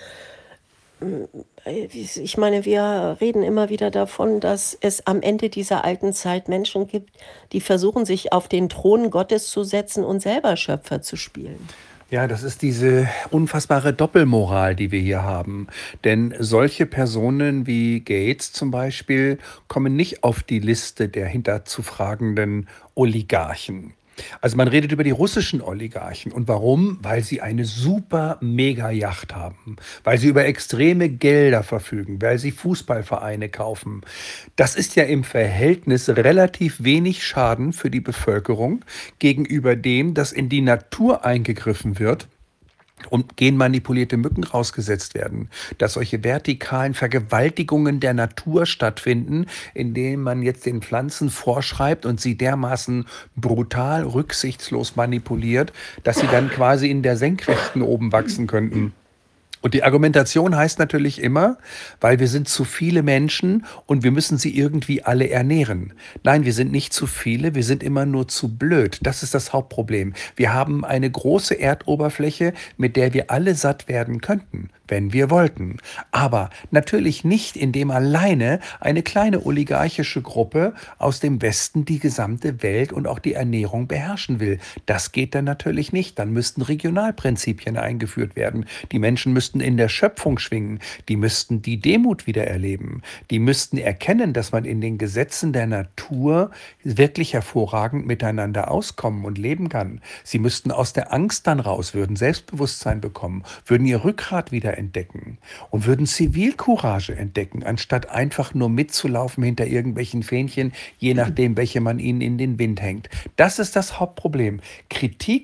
Ich meine, wir reden immer wieder davon, dass es am Ende dieser alten Zeit Menschen gibt, die versuchen, sich auf den Thron Gottes zu setzen und selber Schöpfer zu spielen. Ja, das ist diese unfassbare Doppelmoral, die wir hier haben. Denn solche Personen wie Gates zum Beispiel kommen nicht auf die Liste der hinterzufragenden Oligarchen. Also man redet über die russischen Oligarchen. Und warum? Weil sie eine super Mega-Yacht haben, weil sie über extreme Gelder verfügen, weil sie Fußballvereine kaufen. Das ist ja im Verhältnis relativ wenig Schaden für die Bevölkerung gegenüber dem, dass in die Natur eingegriffen wird und genmanipulierte Mücken rausgesetzt werden, dass solche vertikalen Vergewaltigungen der Natur stattfinden, indem man jetzt den Pflanzen vorschreibt und sie dermaßen brutal, rücksichtslos manipuliert, dass sie dann quasi in der Senkrechten oben wachsen könnten. Und die Argumentation heißt natürlich immer, weil wir sind zu viele Menschen und wir müssen sie irgendwie alle ernähren. Nein, wir sind nicht zu viele, wir sind immer nur zu blöd. Das ist das Hauptproblem. Wir haben eine große Erdoberfläche, mit der wir alle satt werden könnten, wenn wir wollten. Aber natürlich nicht, indem alleine eine kleine oligarchische Gruppe aus dem Westen die gesamte Welt und auch die Ernährung beherrschen will. Das geht dann natürlich nicht. Dann müssten Regionalprinzipien eingeführt werden. Die Menschen müssten in der Schöpfung schwingen. Die müssten die Demut wieder erleben. Die müssten erkennen, dass man in den Gesetzen der Natur wirklich hervorragend miteinander auskommen und leben kann. Sie müssten aus der Angst dann raus, würden Selbstbewusstsein bekommen, würden ihr Rückgrat wieder entdecken und würden Zivilcourage entdecken, anstatt einfach nur mitzulaufen hinter irgendwelchen Fähnchen, je nachdem, welche man ihnen in den Wind hängt. Das ist das Hauptproblem. Kritik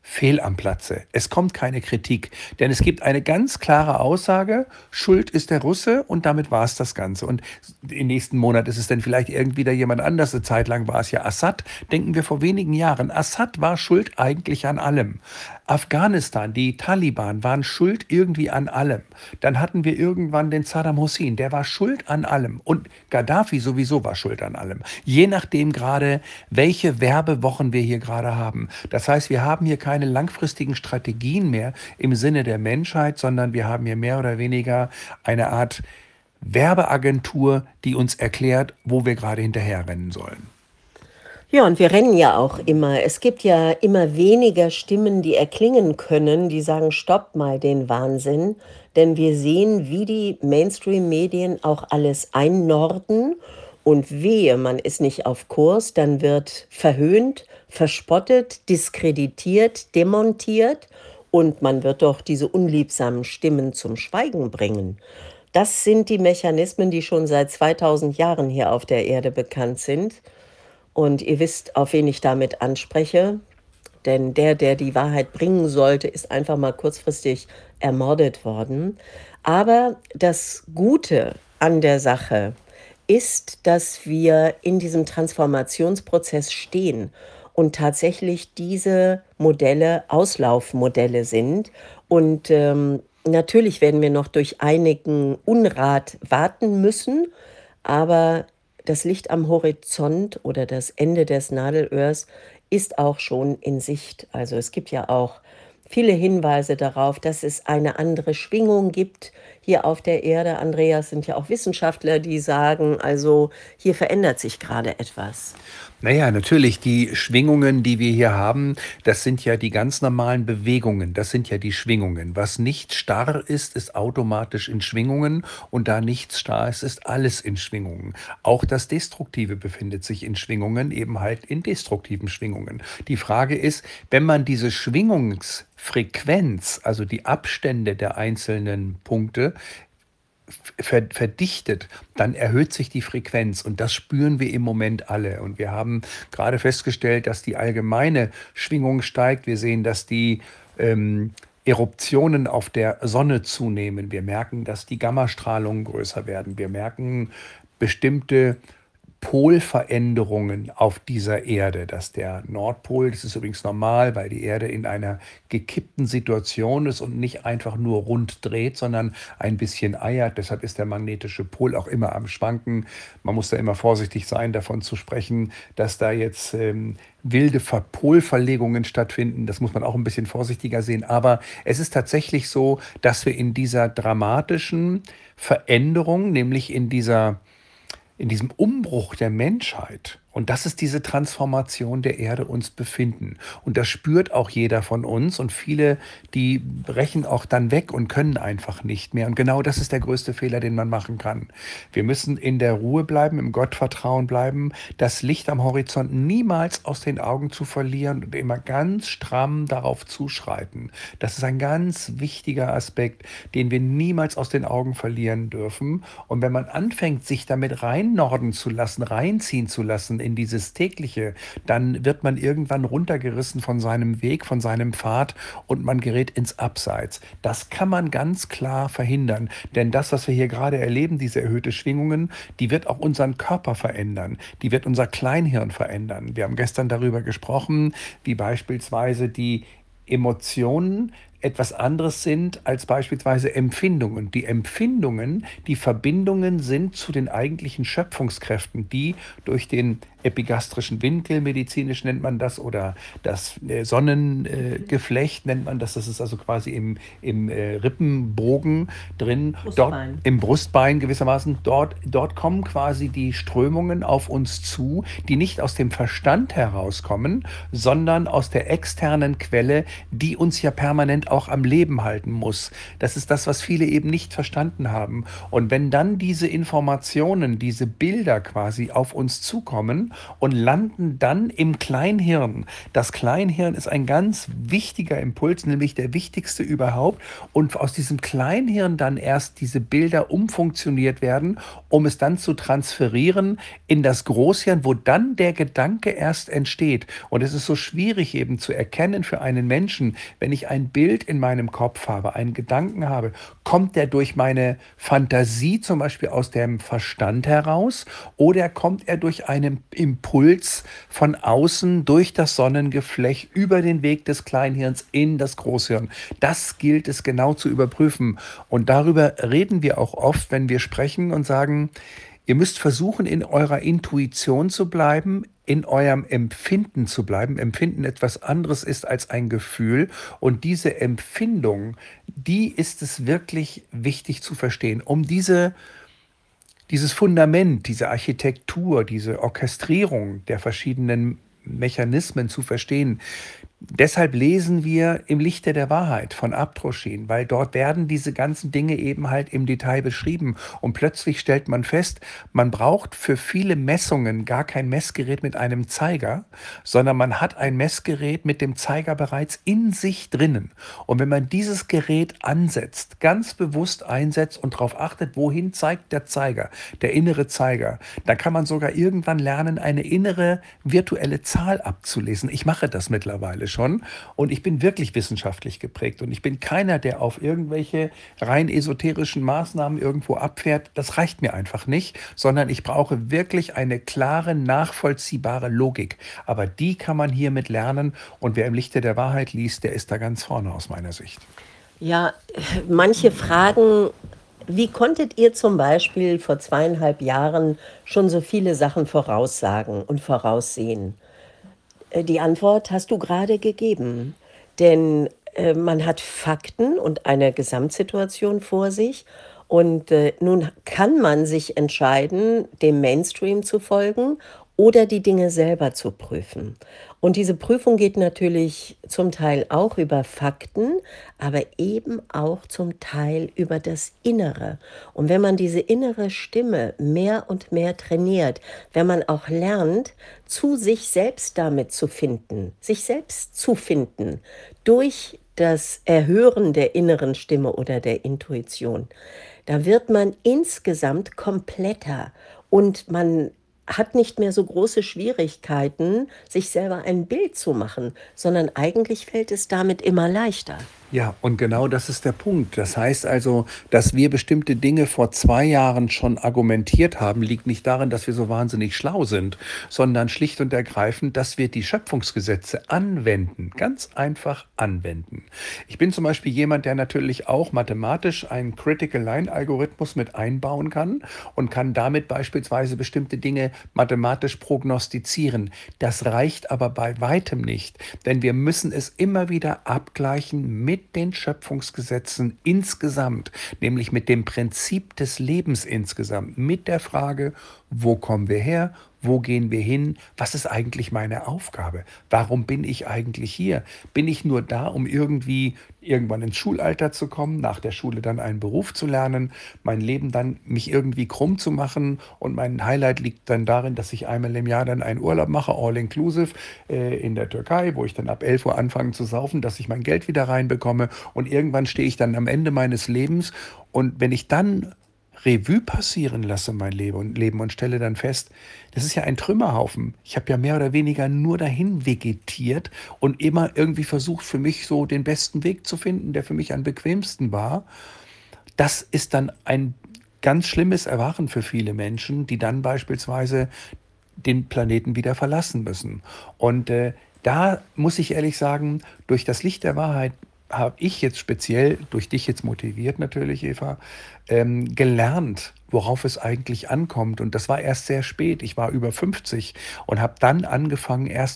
fehl am Platze. Es kommt keine Kritik, denn es gibt eine ganz klare Aussage, Schuld ist der Russe und damit war es das Ganze. Und im nächsten Monat ist es dann vielleicht irgendwie wieder jemand anders. Eine Zeit lang war es ja Assad. Denken wir vor wenigen Jahren. Assad war schuld eigentlich an allem. Afghanistan, die Taliban waren schuld irgendwie an allem. Dann hatten wir irgendwann den Saddam Hussein, der war schuld an allem. Und Gaddafi sowieso war schuld an allem. Je nachdem gerade, welche Werbewochen wir hier gerade haben. Das heißt, wir haben hier keine langfristigen Strategien mehr im Sinne der Menschheit, sondern wir haben hier mehr oder weniger eine Art Werbeagentur, die uns erklärt, wo wir gerade hinterherrennen sollen. Ja, und wir rennen ja auch immer. Es gibt ja immer weniger Stimmen, die erklingen können, die sagen, stoppt mal den Wahnsinn. Denn wir sehen, wie die Mainstream-Medien auch alles einnorden. Und wehe, man ist nicht auf Kurs, dann wird verhöhnt, verspottet, diskreditiert, demontiert. Und man wird doch diese unliebsamen Stimmen zum Schweigen bringen. Das sind die Mechanismen, die schon seit 2000 Jahren hier auf der Erde bekannt sind. Und ihr wisst, auf wen ich damit anspreche. Denn der die Wahrheit bringen sollte, ist einfach mal kurzfristig ermordet worden. Aber das Gute an der Sache ist, dass wir in diesem Transformationsprozess stehen und tatsächlich diese Modelle Auslaufmodelle sind. Und natürlich werden wir noch durch einigen Unrat warten müssen, aber das Licht am Horizont oder das Ende des Nadelöhrs ist auch schon in Sicht. Also es gibt ja auch viele Hinweise darauf, dass es eine andere Schwingung gibt hier auf der Erde. Andreas, sind ja auch Wissenschaftler, die sagen, also hier verändert sich gerade etwas. Naja, natürlich, die Schwingungen, die wir hier haben, das sind ja die ganz normalen Bewegungen, das sind ja die Schwingungen. Was nicht starr ist, ist automatisch in Schwingungen und da nichts starr ist, ist alles in Schwingungen. Auch das Destruktive befindet sich in Schwingungen, eben halt in destruktiven Schwingungen. Die Frage ist, wenn man diese Schwingungsfrequenz, also die Abstände der einzelnen Punkte, verdichtet, dann erhöht sich die Frequenz und das spüren wir im Moment alle. Und wir haben gerade festgestellt, dass die allgemeine Schwingung steigt. Wir sehen, dass die Eruptionen auf der Sonne zunehmen. Wir merken, dass die Gammastrahlungen größer werden. Wir merken bestimmte Polveränderungen auf dieser Erde, dass der Nordpol, das ist übrigens normal, weil die Erde in einer gekippten Situation ist und nicht einfach nur rund dreht, sondern ein bisschen eiert. Deshalb ist der magnetische Pol auch immer am Schwanken. Man muss da immer vorsichtig sein, davon zu sprechen, dass da jetzt wilde Polverlegungen stattfinden. Das muss man auch ein bisschen vorsichtiger sehen. Aber es ist tatsächlich so, dass wir in dieser dramatischen Veränderung, nämlich in diesem Umbruch der Menschheit, und das ist diese Transformation der Erde, uns befinden. Und das spürt auch jeder von uns und viele, die brechen auch dann weg und können einfach nicht mehr. Und genau das ist der größte Fehler, den man machen kann. Wir müssen in der Ruhe bleiben, im Gottvertrauen bleiben, das Licht am Horizont niemals aus den Augen zu verlieren und immer ganz stramm darauf zuschreiten. Das ist ein ganz wichtiger Aspekt, den wir niemals aus den Augen verlieren dürfen. Und wenn man anfängt, sich damit reinnorden zu lassen, reinziehen zu lassen, in dieses tägliche, dann wird man irgendwann runtergerissen von seinem Weg, von seinem Pfad und man gerät ins Abseits. Das kann man ganz klar verhindern, denn das, was wir hier gerade erleben, diese erhöhte Schwingungen, die wird auch unseren Körper verändern, die wird unser Kleinhirn verändern. Wir haben gestern darüber gesprochen, wie beispielsweise die Emotionen etwas anderes sind als beispielsweise Empfindungen. Die Empfindungen, die Verbindungen sind zu den eigentlichen Schöpfungskräften, die durch den epigastrischen Winkel, medizinisch nennt man das, oder das Sonnengeflecht nennt man das. Das ist also quasi im Rippenbogen drin, dort Brustbein. im Brustbein gewissermaßen. Dort kommen quasi die Strömungen auf uns zu, die nicht aus dem Verstand herauskommen, sondern aus der externen Quelle, die uns ja permanent auch am Leben halten muss. Das ist das, was viele eben nicht verstanden haben. Und wenn dann diese Informationen, diese Bilder quasi auf uns zukommen und landen dann im Kleinhirn. Das Kleinhirn ist ein ganz wichtiger Impuls, nämlich der wichtigste überhaupt. Und aus diesem Kleinhirn dann erst diese Bilder umfunktioniert werden, um es dann zu transferieren in das Großhirn, wo dann der Gedanke erst entsteht. Und es ist so schwierig eben zu erkennen für einen Menschen, wenn ich ein Bild in meinem Kopf habe, einen Gedanken habe, kommt der durch meine Fantasie zum Beispiel aus dem Verstand heraus oder kommt er durch einen Impuls von außen durch das Sonnengeflecht über den Weg des Kleinhirns in das Großhirn? Das gilt es genau zu überprüfen. Und darüber reden wir auch oft, wenn wir sprechen und sagen, ihr müsst versuchen, in eurer Intuition zu bleiben, in eurem Empfinden zu bleiben. Empfinden etwas anderes ist als ein Gefühl. Und diese Empfindung, die ist es wirklich wichtig zu verstehen, um dieses Fundament, diese Architektur, diese Orchestrierung der verschiedenen Mechanismen zu verstehen. Deshalb lesen wir im Lichte der Wahrheit von Abdroschin, weil dort werden diese ganzen Dinge eben halt im Detail beschrieben. Und plötzlich stellt man fest, man braucht für viele Messungen gar kein Messgerät mit einem Zeiger, sondern man hat ein Messgerät mit dem Zeiger bereits in sich drinnen. Und wenn man dieses Gerät ansetzt, ganz bewusst einsetzt und darauf achtet, wohin zeigt der Zeiger, der innere Zeiger, dann kann man sogar irgendwann lernen, eine innere virtuelle Zahl abzulesen. Ich mache das mittlerweile schon und ich bin wirklich wissenschaftlich geprägt und ich bin keiner, der auf irgendwelche rein esoterischen Maßnahmen irgendwo abfährt. Das reicht mir einfach nicht, sondern ich brauche wirklich eine klare, nachvollziehbare Logik. Aber die kann man hiermit lernen und wer im Lichte der Wahrheit liest, der ist da ganz vorne aus meiner Sicht. Ja, manche fragen, wie konntet ihr zum Beispiel vor 2,5 Jahren schon so viele Sachen voraussagen und voraussehen? Die Antwort hast du gerade gegeben. Denn man hat Fakten und eine Gesamtsituation vor sich. Und nun kann man sich entscheiden, dem Mainstream zu folgen oder die Dinge selber zu prüfen. Und diese Prüfung geht natürlich zum Teil auch über Fakten, aber eben auch zum Teil über das Innere. Und wenn man diese innere Stimme mehr und mehr trainiert, wenn man auch lernt, zu sich selbst damit zu finden, sich selbst zu finden, durch das Erhören der inneren Stimme oder der Intuition, da wird man insgesamt kompletter und man hat nicht mehr so große Schwierigkeiten, sich selber ein Bild zu machen, sondern eigentlich fällt es damit immer leichter. Ja, und genau das ist der Punkt. Das heißt also, dass wir bestimmte Dinge vor 2 Jahren schon argumentiert haben, liegt nicht darin, dass wir so wahnsinnig schlau sind, sondern schlicht und ergreifend, dass wir die Schöpfungsgesetze anwenden, ganz einfach anwenden. Ich bin zum Beispiel jemand, der natürlich auch mathematisch einen Critical-Line-Algorithmus mit einbauen kann und kann damit beispielsweise bestimmte Dinge mathematisch prognostizieren. Das reicht aber bei weitem nicht, denn wir müssen es immer wieder abgleichen mit den Schöpfungsgesetzen insgesamt, nämlich mit dem Prinzip des Lebens insgesamt, mit der Frage, wo kommen wir her, wo gehen wir hin, was ist eigentlich meine Aufgabe, warum bin ich eigentlich hier? Bin ich nur da, um irgendwie irgendwann ins Schulalter zu kommen, nach der Schule dann einen Beruf zu lernen, mein Leben dann mich irgendwie krumm zu machen und mein Highlight liegt dann darin, dass ich einmal im Jahr dann einen Urlaub mache, all inclusive, in der Türkei, wo ich dann ab 11 Uhr anfange zu saufen, dass ich mein Geld wieder reinbekomme und irgendwann stehe ich dann am Ende meines Lebens und wenn ich dann Revue passieren lasse mein Leben und stelle dann fest, das ist ja ein Trümmerhaufen. Ich habe ja mehr oder weniger nur dahin vegetiert und immer irgendwie versucht, für mich so den besten Weg zu finden, der für mich am bequemsten war. Das ist dann ein ganz schlimmes Erwachen für viele Menschen, die dann beispielsweise den Planeten wieder verlassen müssen. Und da muss ich ehrlich sagen, durch das Licht der Wahrheit habe ich jetzt speziell, durch dich jetzt motiviert natürlich, Eva, gelernt, worauf es eigentlich ankommt. Und das war erst sehr spät. Ich war über 50 und habe dann angefangen, erst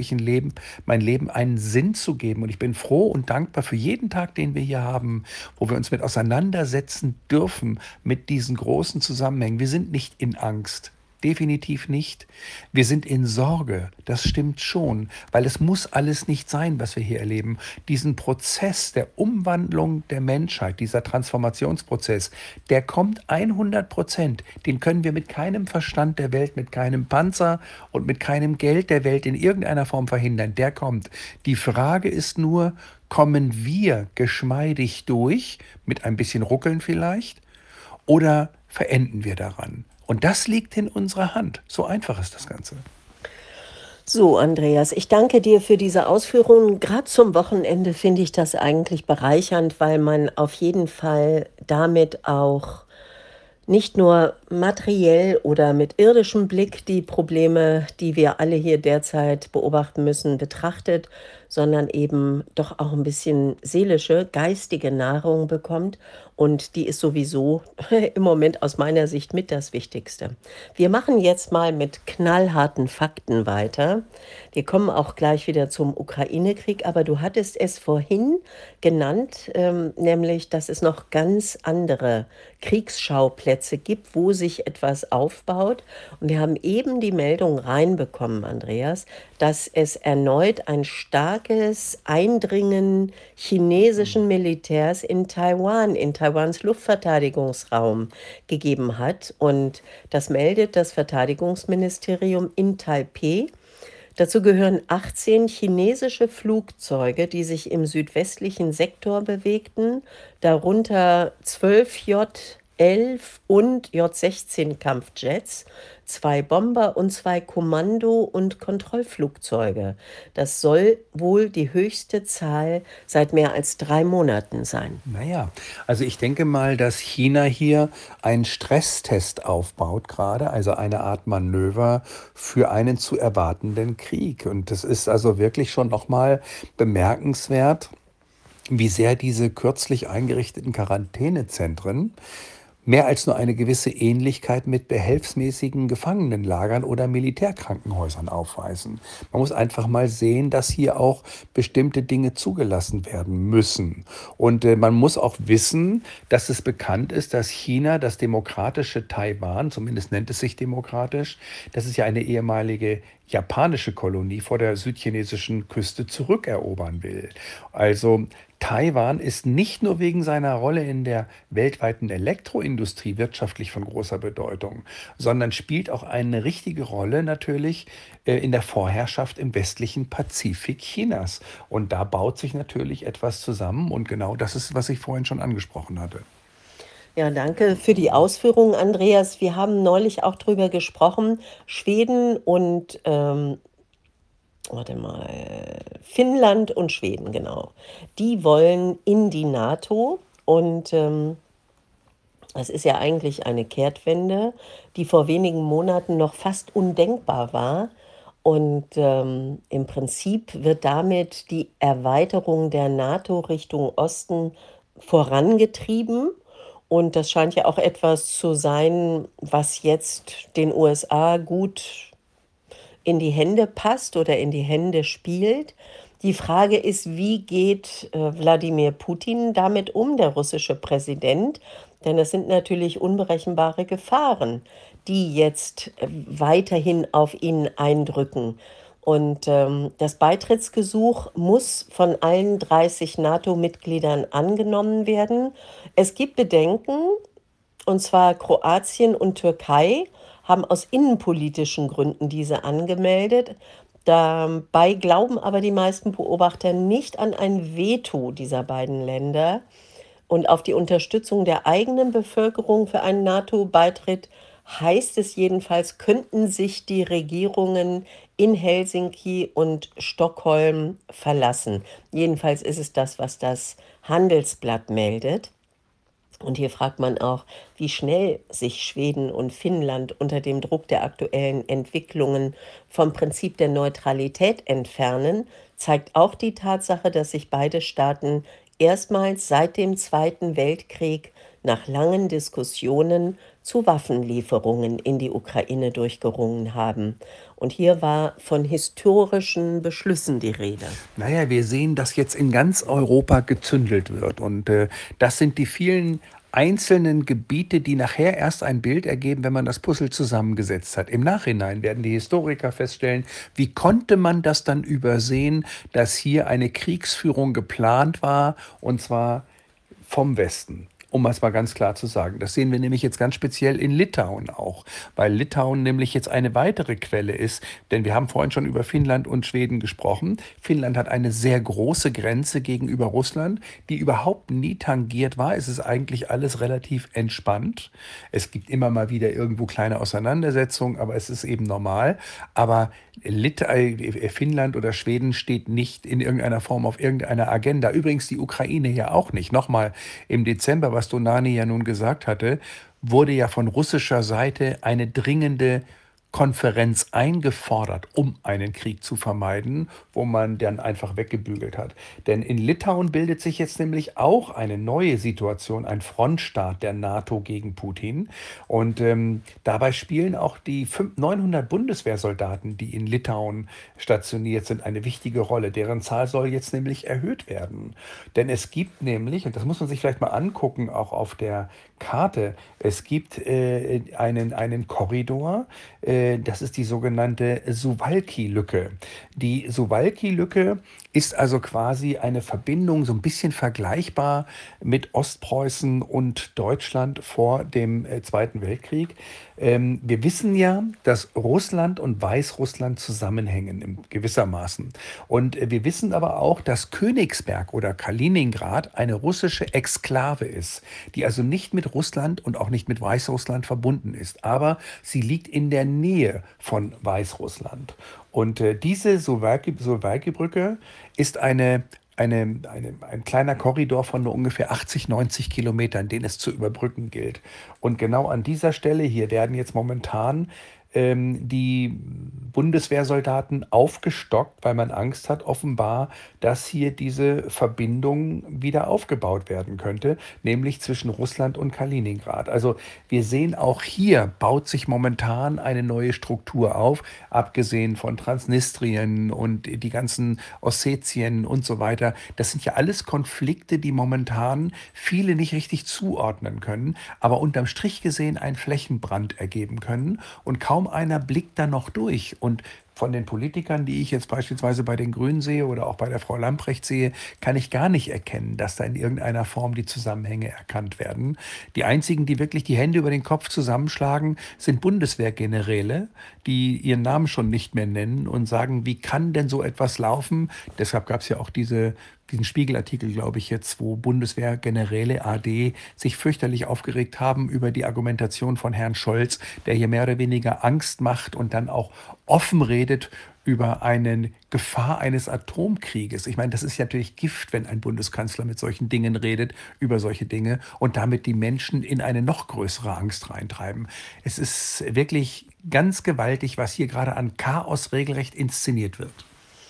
mein Leben einen Sinn zu geben. Und ich bin froh und dankbar für jeden Tag, den wir hier haben, wo wir uns mit auseinandersetzen dürfen, mit diesen großen Zusammenhängen. Wir sind nicht in Angst. Definitiv nicht. Wir sind in Sorge, das stimmt schon, weil es muss alles nicht sein, was wir hier erleben. Diesen Prozess der Umwandlung der Menschheit, dieser Transformationsprozess, der kommt 100%. Den können wir mit keinem Verstand der Welt, mit keinem Panzer und mit keinem Geld der Welt in irgendeiner Form verhindern. Der kommt. Die Frage ist nur, kommen wir geschmeidig durch, mit ein bisschen Ruckeln vielleicht, oder verenden wir daran? Und das liegt in unserer Hand. So einfach ist das Ganze. So, Andreas, ich danke dir für diese Ausführungen. Gerade zum Wochenende finde ich das eigentlich bereichernd, weil man auf jeden Fall damit auch nicht nur materiell oder mit irdischem Blick die Probleme, die wir alle hier derzeit beobachten müssen, betrachtet, sondern eben doch auch ein bisschen seelische, geistige Nahrung bekommt. Und die ist sowieso im Moment aus meiner Sicht mit das Wichtigste. Wir machen jetzt mal mit knallharten Fakten weiter. Wir kommen auch gleich wieder zum Ukraine-Krieg, aber du hattest es vorhin genannt, nämlich, dass es noch ganz andere Kriegsschauplätze gibt, wo sich etwas aufbaut. Und wir haben eben die Meldung reinbekommen, Andreas, dass es erneut ein starkes Eindringen chinesischen Militärs in Taiwan, in Taiwans Luftverteidigungsraum gegeben hat. Und das meldet das Verteidigungsministerium in Taipeh. Dazu gehören 18 chinesische Flugzeuge, die sich im südwestlichen Sektor bewegten, darunter 12 J-11 und J-16 Kampfjets, 2 Bomber und 2 Kommando- und Kontrollflugzeuge. Das soll wohl die höchste Zahl seit mehr als 3 Monaten sein. Naja, also ich denke mal, dass China hier einen Stresstest aufbaut gerade, also eine Art Manöver für einen zu erwartenden Krieg. Und das ist also wirklich schon nochmal bemerkenswert, wie sehr diese kürzlich eingerichteten Quarantänezentren mehr als nur eine gewisse Ähnlichkeit mit behelfsmäßigen Gefangenenlagern oder Militärkrankenhäusern aufweisen. Man muss einfach mal sehen, dass hier auch bestimmte Dinge zugelassen werden müssen. Und man muss auch wissen, dass es bekannt ist, dass China das demokratische Taiwan, zumindest nennt es sich demokratisch, das ist ja eine ehemalige japanische Kolonie vor der südchinesischen Küste zurückerobern will. Also Taiwan ist nicht nur wegen seiner Rolle in der weltweiten Elektroindustrie wirtschaftlich von großer Bedeutung, sondern spielt auch eine richtige Rolle natürlich in der Vorherrschaft im westlichen Pazifik Chinas. Und da baut sich natürlich etwas zusammen und genau das ist, was ich vorhin schon angesprochen hatte. Ja, danke für die Ausführungen, Andreas. Wir haben neulich auch drüber gesprochen, Schweden und warte mal, Finnland und Schweden, genau. Die wollen in die NATO und das ist ja eigentlich eine Kehrtwende, die vor wenigen Monaten noch fast undenkbar war. Und im Prinzip wird damit die Erweiterung der NATO Richtung Osten vorangetrieben. Und das scheint ja auch etwas zu sein, was jetzt den USA gut in die Hände passt oder in die Hände spielt. Die Frage ist, wie geht Wladimir Putin damit um, der russische Präsident? Denn das sind natürlich unberechenbare Gefahren, die jetzt weiterhin auf ihn eindrücken. Und das Beitrittsgesuch muss von allen 30 NATO-Mitgliedern angenommen werden. Es gibt Bedenken, und zwar Kroatien und Türkei haben aus innenpolitischen Gründen diese angemeldet. Dabei glauben aber die meisten Beobachter nicht an ein Veto dieser beiden Länder und auf die Unterstützung der eigenen Bevölkerung für einen NATO-Beitritt. Heißt es jedenfalls, könnten sich die Regierungen in Helsinki und Stockholm verlassen. Jedenfalls ist es das, was das Handelsblatt meldet. Und hier fragt man auch, wie schnell sich Schweden und Finnland unter dem Druck der aktuellen Entwicklungen vom Prinzip der Neutralität entfernen, zeigt auch die Tatsache, dass sich beide Staaten erstmals seit dem Zweiten Weltkrieg nach langen Diskussionen zu Waffenlieferungen in die Ukraine durchgerungen haben. Und hier war von historischen Beschlüssen die Rede. Naja, wir sehen, dass jetzt in ganz Europa gezündelt wird. Und das sind die vielen einzelnen Gebiete, die nachher erst ein Bild ergeben, wenn man das Puzzle zusammengesetzt hat. Im Nachhinein werden die Historiker feststellen, wie konnte man das dann übersehen, dass hier eine Kriegsführung geplant war, und zwar vom Westen. Um es mal ganz klar zu sagen. Das sehen wir nämlich jetzt ganz speziell in Litauen auch, weil Litauen nämlich jetzt eine weitere Quelle ist, denn wir haben vorhin schon über Finnland und Schweden gesprochen. Finnland hat eine sehr große Grenze gegenüber Russland, die überhaupt nie tangiert war. Es ist eigentlich alles relativ entspannt. Es gibt immer mal wieder irgendwo kleine Auseinandersetzungen, aber es ist eben normal. Aber Finnland oder Schweden steht nicht in irgendeiner Form auf irgendeiner Agenda. Übrigens die Ukraine ja auch nicht. Nochmal, im Dezember, was Donani ja nun gesagt hatte, wurde ja von russischer Seite eine dringende Konferenz eingefordert, um einen Krieg zu vermeiden, wo man dann einfach weggebügelt hat. Denn in Litauen bildet sich jetzt nämlich auch eine neue Situation, ein Frontstaat der NATO gegen Putin. Und dabei spielen auch die 900 Bundeswehrsoldaten, die in Litauen stationiert sind, eine wichtige Rolle. Deren Zahl soll jetzt nämlich erhöht werden. Denn es gibt nämlich, und das muss man sich vielleicht mal angucken, auch auf der Karte, es gibt einen Korridor, das ist die sogenannte Suwałki-Lücke. Die Suwałki-Lücke ist also quasi eine Verbindung, so ein bisschen vergleichbar mit Ostpreußen und Deutschland vor dem Zweiten Weltkrieg. Wir wissen ja, dass Russland und Weißrussland zusammenhängen gewissermaßen. Und wir wissen aber auch, dass Königsberg oder Kaliningrad eine russische Exklave ist, die also nicht mit Russland und auch nicht mit Weißrussland verbunden ist. Aber sie liegt in der Nähe von Weißrussland. Und diese Suwałki-Brücke ist ein kleiner Korridor von nur ungefähr 80, 90 Kilometern, den es zu überbrücken gilt. Und genau an dieser Stelle hier werden jetzt momentan die Bundeswehrsoldaten aufgestockt, weil man Angst hat, offenbar, dass hier diese Verbindung wieder aufgebaut werden könnte, nämlich zwischen Russland und Kaliningrad. Also wir sehen, auch hier baut sich momentan eine neue Struktur auf, abgesehen von Transnistrien und die ganzen Ossetien und so weiter. Das sind ja alles Konflikte, die momentan viele nicht richtig zuordnen können, aber unterm Strich gesehen einen Flächenbrand ergeben können, und kaum einer blickt da noch durch. Und von den Politikern, die ich jetzt beispielsweise bei den Grünen sehe oder auch bei der Frau Lamprecht sehe, kann ich gar nicht erkennen, dass da in irgendeiner Form die Zusammenhänge erkannt werden. Die einzigen, die wirklich die Hände über den Kopf zusammenschlagen, sind Bundeswehrgeneräle, die ihren Namen schon nicht mehr nennen und sagen, wie kann denn so etwas laufen? Deshalb gab es ja auch diesen Spiegelartikel, glaube ich jetzt, wo Bundeswehrgeneräle AD sich fürchterlich aufgeregt haben über die Argumentation von Herrn Scholz, der hier mehr oder weniger Angst macht und dann auch offen redet über eine Gefahr eines Atomkrieges. Ich meine, das ist ja natürlich Gift, wenn ein Bundeskanzler mit solchen Dingen redet, über solche Dinge, und damit die Menschen in eine noch größere Angst reintreiben. Es ist wirklich ganz gewaltig, was hier gerade an Chaos regelrecht inszeniert wird.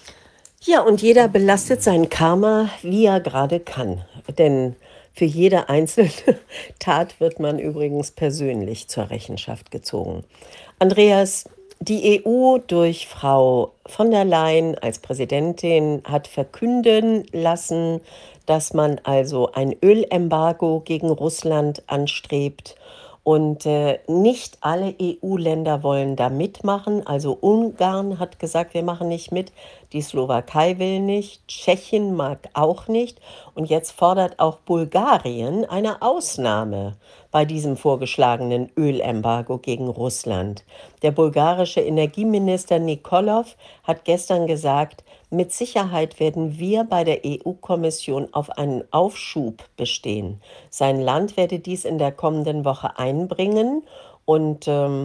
Ja, und jeder belastet sein Karma, wie er gerade kann. Denn für jede einzelne Tat wird man übrigens persönlich zur Rechenschaft gezogen. Andreas, die EU durch Frau von der Leyen als Präsidentin hat verkünden lassen, dass man also ein Ölembargo gegen Russland anstrebt. Und nicht alle EU-Länder wollen da mitmachen. Also Ungarn hat gesagt, wir machen nicht mit. Die Slowakei will nicht. Tschechien mag auch nicht. Und jetzt fordert auch Bulgarien eine Ausnahme bei diesem vorgeschlagenen Ölembargo gegen Russland. Der bulgarische Energieminister Nikolov hat gestern gesagt, mit Sicherheit werden wir bei der EU-Kommission auf einen Aufschub bestehen. Sein Land werde dies in der kommenden Woche einbringen. Und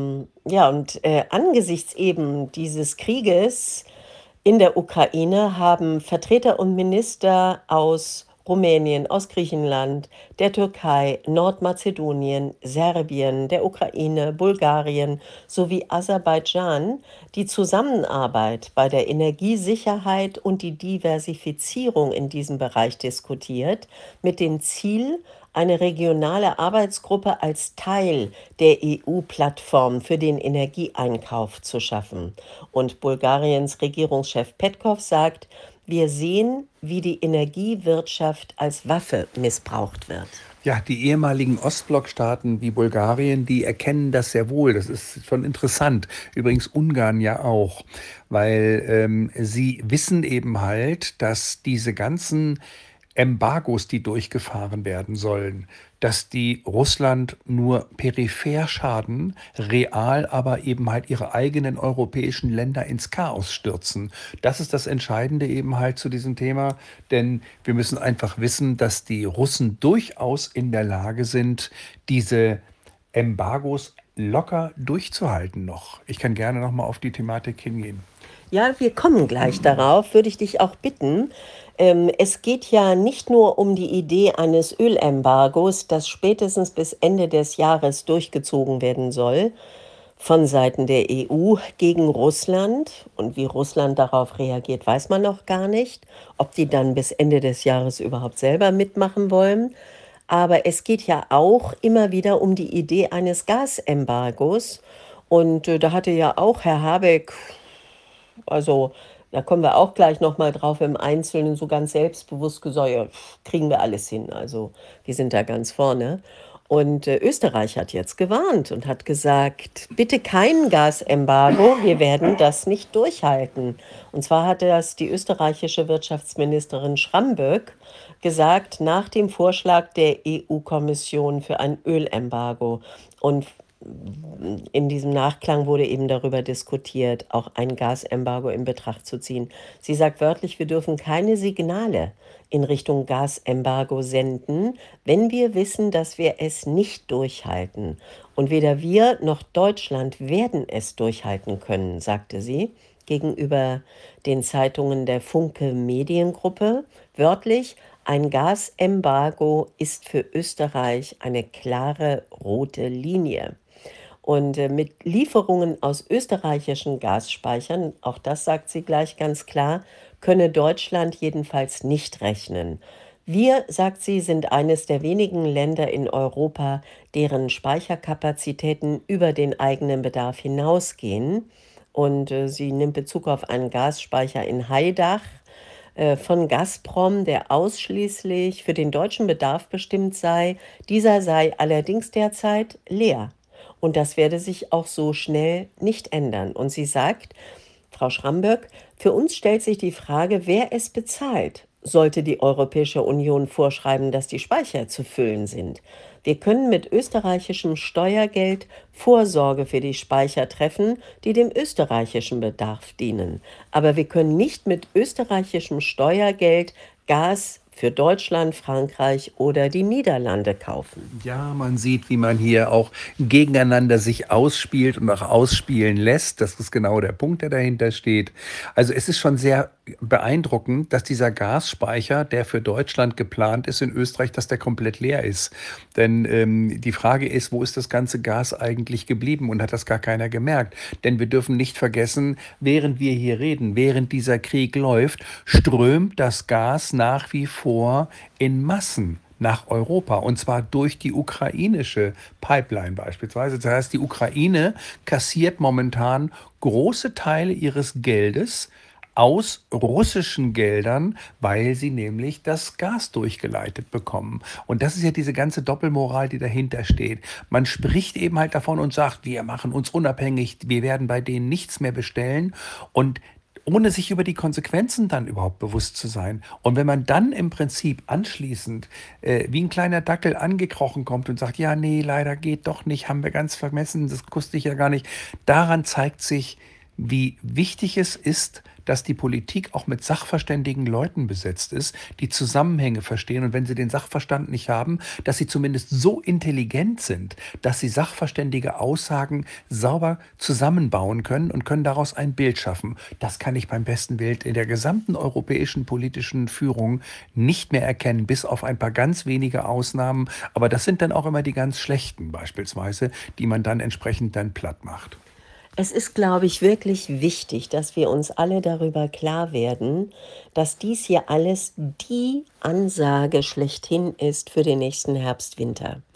angesichts eben dieses Krieges in der Ukraine haben Vertreter und Minister aus Rumänien, aus Griechenland, der Türkei, Nordmazedonien, Serbien, der Ukraine, Bulgarien sowie Aserbaidschan die Zusammenarbeit bei der Energiesicherheit und die Diversifizierung in diesem Bereich diskutiert, mit dem Ziel, eine regionale Arbeitsgruppe als Teil der EU-Plattform für den Energieeinkauf zu schaffen. Und Bulgariens Regierungschef Petkov sagt, wir sehen, wie die Energiewirtschaft als Waffe missbraucht wird. Ja, die ehemaligen Ostblockstaaten wie Bulgarien, die erkennen das sehr wohl. Das ist schon interessant. Übrigens Ungarn ja auch, weil sie wissen eben halt, dass diese ganzen Embargos, die durchgefahren werden sollen, dass die Russland nur peripher schaden, real aber eben halt ihre eigenen europäischen Länder ins Chaos stürzen. Das ist das Entscheidende eben halt zu diesem Thema, denn wir müssen einfach wissen, dass die Russen durchaus in der Lage sind, diese Embargos locker durchzuhalten noch. Ich kann gerne noch mal auf die Thematik hingehen. Ja, wir kommen gleich darauf, würde ich dich auch bitten. Es geht ja nicht nur um die Idee eines Ölembargos, das spätestens bis Ende des Jahres durchgezogen werden soll von Seiten der EU gegen Russland. Und wie Russland darauf reagiert, weiß man noch gar nicht. Ob die dann bis Ende des Jahres überhaupt selber mitmachen wollen. Aber es geht ja auch immer wieder um die Idee eines Gasembargos. Und da hatte ja auch Herr Habeck, also, da kommen wir auch gleich noch mal drauf, im Einzelnen so ganz selbstbewusst gesagt: „Ja, kriegen wir alles hin. Also, wir sind da ganz vorne.“ Und, Österreich hat jetzt gewarnt und hat gesagt: „Bitte kein Gasembargo, wir werden das nicht durchhalten.“ Und zwar hatte das die österreichische Wirtschaftsministerin Schramböck gesagt nach dem Vorschlag der EU-Kommission für ein Ölembargo. Und in diesem Nachklang wurde eben darüber diskutiert, auch ein Gasembargo in Betracht zu ziehen. Sie sagt wörtlich, wir dürfen keine Signale in Richtung Gasembargo senden, wenn wir wissen, dass wir es nicht durchhalten. Und weder wir noch Deutschland werden es durchhalten können, sagte sie gegenüber den Zeitungen der Funke Mediengruppe. Wörtlich, ein Gasembargo ist für Österreich eine klare rote Linie. Und mit Lieferungen aus österreichischen Gasspeichern, auch das sagt sie gleich ganz klar, könne Deutschland jedenfalls nicht rechnen. Wir, sagt sie, sind eines der wenigen Länder in Europa, deren Speicherkapazitäten über den eigenen Bedarf hinausgehen. Und sie nimmt Bezug auf einen Gasspeicher in Haidach von Gazprom, der ausschließlich für den deutschen Bedarf bestimmt sei. Dieser sei allerdings derzeit leer. Und das werde sich auch so schnell nicht ändern. Und sie sagt, Frau Schramböck, für uns stellt sich die Frage, wer es bezahlt. Sollte die Europäische Union vorschreiben, dass die Speicher zu füllen sind? Wir können mit österreichischem Steuergeld Vorsorge für die Speicher treffen, die dem österreichischen Bedarf dienen. Aber wir können nicht mit österreichischem Steuergeld Gas für Deutschland, Frankreich oder die Niederlande kaufen. Ja, man sieht, wie man hier auch gegeneinander sich ausspielt und auch ausspielen lässt. Das ist genau der Punkt, der dahinter steht. Also es ist schon sehr beeindruckend, dass dieser Gasspeicher, der für Deutschland geplant ist in Österreich, dass der komplett leer ist. Denn die Frage ist, wo ist das ganze Gas eigentlich geblieben und hat das gar keiner gemerkt? Denn wir dürfen nicht vergessen, während wir hier reden, während dieser Krieg läuft, strömt das Gas nach wie vor in Massen nach Europa, und zwar durch die ukrainische Pipeline beispielsweise. Das heißt, die Ukraine kassiert momentan große Teile ihres Geldes aus russischen Geldern, weil sie nämlich das Gas durchgeleitet bekommen. Und das ist ja diese ganze Doppelmoral, die dahinter steht. Man spricht eben halt davon und sagt, wir machen uns unabhängig, wir werden bei denen nichts mehr bestellen, und ohne sich über die Konsequenzen dann überhaupt bewusst zu sein. Und wenn man dann im Prinzip anschließend wie ein kleiner Dackel angekrochen kommt und sagt, ja, nee, leider geht doch nicht, haben wir ganz vermessen, das wusste ich ja gar nicht, daran zeigt sich, wie wichtig es ist, dass die Politik auch mit sachverständigen Leuten besetzt ist, die Zusammenhänge verstehen, und wenn sie den Sachverstand nicht haben, dass sie zumindest so intelligent sind, dass sie sachverständige Aussagen sauber zusammenbauen können und können daraus ein Bild schaffen. Das kann ich beim besten Willen in der gesamten europäischen politischen Führung nicht mehr erkennen, bis auf ein paar ganz wenige Ausnahmen. Aber das sind dann auch immer die ganz schlechten beispielsweise, die man dann entsprechend dann platt macht. Es ist, glaube ich, wirklich wichtig, dass wir uns alle darüber klar werden, dass dies hier alles die Ansage schlechthin ist für den nächsten Herbst, Winter.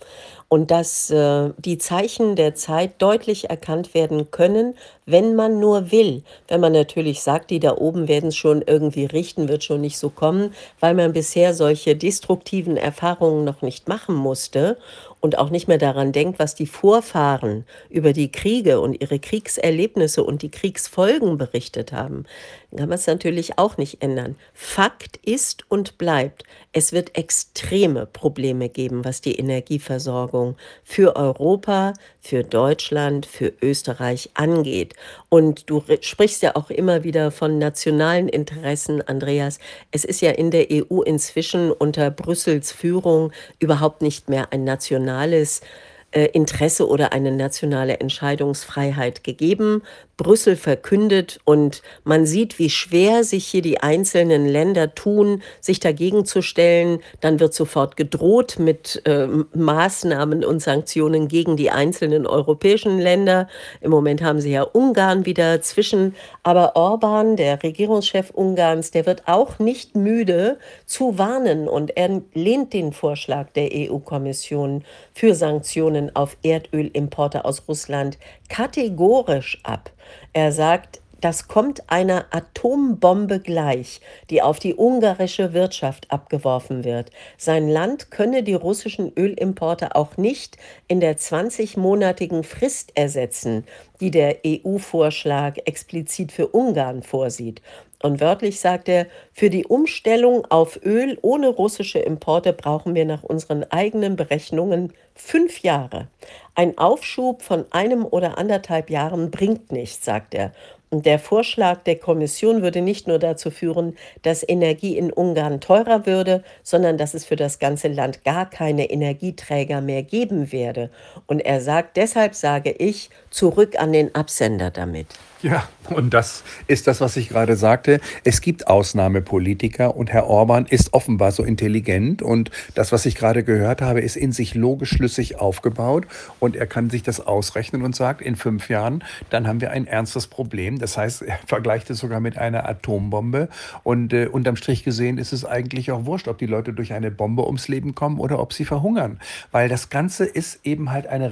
und dass die Zeichen der Zeit deutlich erkannt werden können, wenn man nur will. Wenn man natürlich sagt, die da oben werden es schon irgendwie richten, wird schon nicht so kommen, weil man bisher solche destruktiven Erfahrungen noch nicht machen musste und auch nicht mehr daran denkt, was die Vorfahren über die Kriege und ihre Kriegserlebnisse und die Kriegsfolgen berichtet haben, dann kann man es natürlich auch nicht ändern. Fakt ist und bleibt, es wird extreme Probleme geben, was die Energieversorgung für Europa, für Deutschland, für Österreich angeht. Und du sprichst ja auch immer wieder von nationalen Interessen, Andreas. Es ist ja in der EU inzwischen unter Brüssels Führung überhaupt nicht mehr ein nationales Interesse oder eine nationale Entscheidungsfreiheit gegeben. Brüssel verkündet und man sieht, wie schwer sich hier die einzelnen Länder tun, sich dagegen zu stellen. Dann wird sofort gedroht mit Maßnahmen und Sanktionen gegen die einzelnen europäischen Länder. Im Moment haben sie ja Ungarn wieder zwischen. Aber Orban, der Regierungschef Ungarns, der wird auch nicht müde zu warnen und er lehnt den Vorschlag der EU-Kommission für Sanktionen auf Erdölimporte aus Russland kategorisch ab. Er sagt, das kommt einer Atombombe gleich, die auf die ungarische Wirtschaft abgeworfen wird. Sein Land könne die russischen Ölimporte auch nicht in der 20-monatigen Frist ersetzen, die der EU-Vorschlag explizit für Ungarn vorsieht. Und wörtlich sagt er, für die Umstellung auf Öl ohne russische Importe brauchen wir nach unseren eigenen Berechnungen 5 Jahre. Ein Aufschub von 1 oder 1,5 Jahren bringt nichts, sagt er. Und der Vorschlag der Kommission würde nicht nur dazu führen, dass Energie in Ungarn teurer würde, sondern dass es für das ganze Land gar keine Energieträger mehr geben werde. Und er sagt, deshalb sage ich, zurück an den Absender damit. Ja, und das ist das, was ich gerade sagte. Es gibt Ausnahmepolitiker und Herr Orban ist offenbar so intelligent und das, was ich gerade gehört habe, ist in sich logisch schlüssig aufgebaut und er kann sich das ausrechnen und sagt, in 5 Jahren, dann haben wir ein ernstes Problem. Das heißt, er vergleicht es sogar mit einer Atombombe und unterm Strich gesehen ist es eigentlich auch wurscht, ob die Leute durch eine Bombe ums Leben kommen oder ob sie verhungern, weil das Ganze ist eben halt eine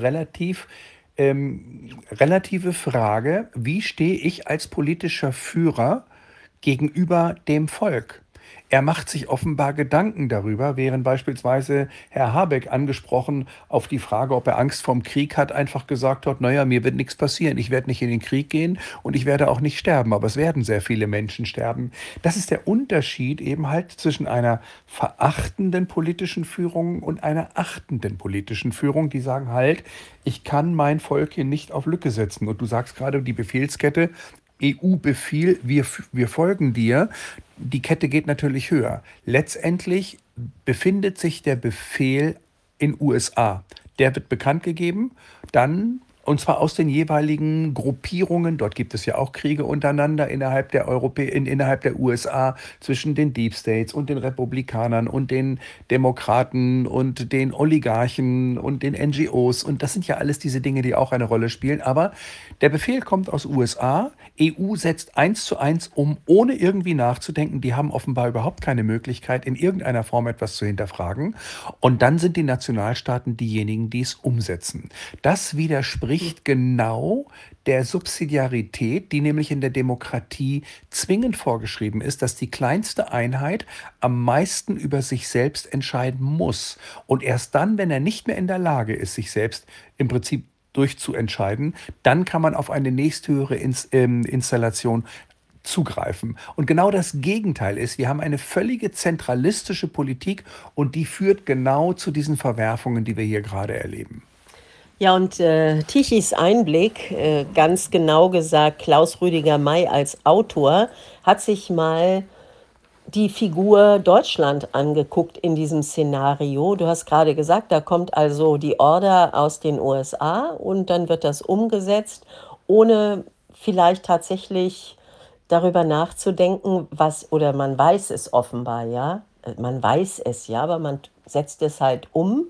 relative Frage, wie stehe ich als politischer Führer gegenüber dem Volk? Er macht sich offenbar Gedanken darüber, während beispielsweise Herr Habeck angesprochen auf die Frage, ob er Angst vorm Krieg hat, einfach gesagt hat, naja, mir wird nichts passieren, ich werde nicht in den Krieg gehen und ich werde auch nicht sterben, aber es werden sehr viele Menschen sterben. Das ist der Unterschied eben halt zwischen einer verachtenden politischen Führung und einer achtenden politischen Führung, die sagen halt, ich kann mein Volk hier nicht auf Lücke setzen. Und du sagst gerade, die Befehlskette, EU-Befehl, wir folgen dir. Die Kette geht natürlich höher. Letztendlich befindet sich der Befehl in USA. Der wird bekannt gegeben, dann und zwar aus den jeweiligen Gruppierungen. Dort gibt es ja auch Kriege untereinander innerhalb der USA zwischen den Deep States und den Republikanern und den Demokraten und den Oligarchen und den NGOs. Und das sind ja alles diese Dinge, die auch eine Rolle spielen. Aber der Befehl kommt aus USA. EU setzt 1:1 um, ohne irgendwie nachzudenken. Die haben offenbar überhaupt keine Möglichkeit, in irgendeiner Form etwas zu hinterfragen. Und dann sind die Nationalstaaten diejenigen, die es umsetzen. Das widerspricht genau der Subsidiarität, die nämlich in der Demokratie zwingend vorgeschrieben ist, dass die kleinste Einheit am meisten über sich selbst entscheiden muss. Und erst dann, wenn er nicht mehr in der Lage ist, sich selbst im Prinzip durchzuentscheiden, dann kann man auf eine nächsthöhere Installation zugreifen. Und genau das Gegenteil ist, wir haben eine völlige zentralistische Politik und die führt genau zu diesen Verwerfungen, die wir hier gerade erleben. Ja, und Tichys Einblick, ganz genau gesagt, Klaus Rüdiger May als Autor, hat sich mal die Figur Deutschland angeguckt in diesem Szenario. Du hast gerade gesagt, da kommt also die Order aus den USA und dann wird das umgesetzt, ohne vielleicht tatsächlich darüber nachzudenken, was, oder man weiß es offenbar, ja, man weiß es ja, aber man setzt es halt um.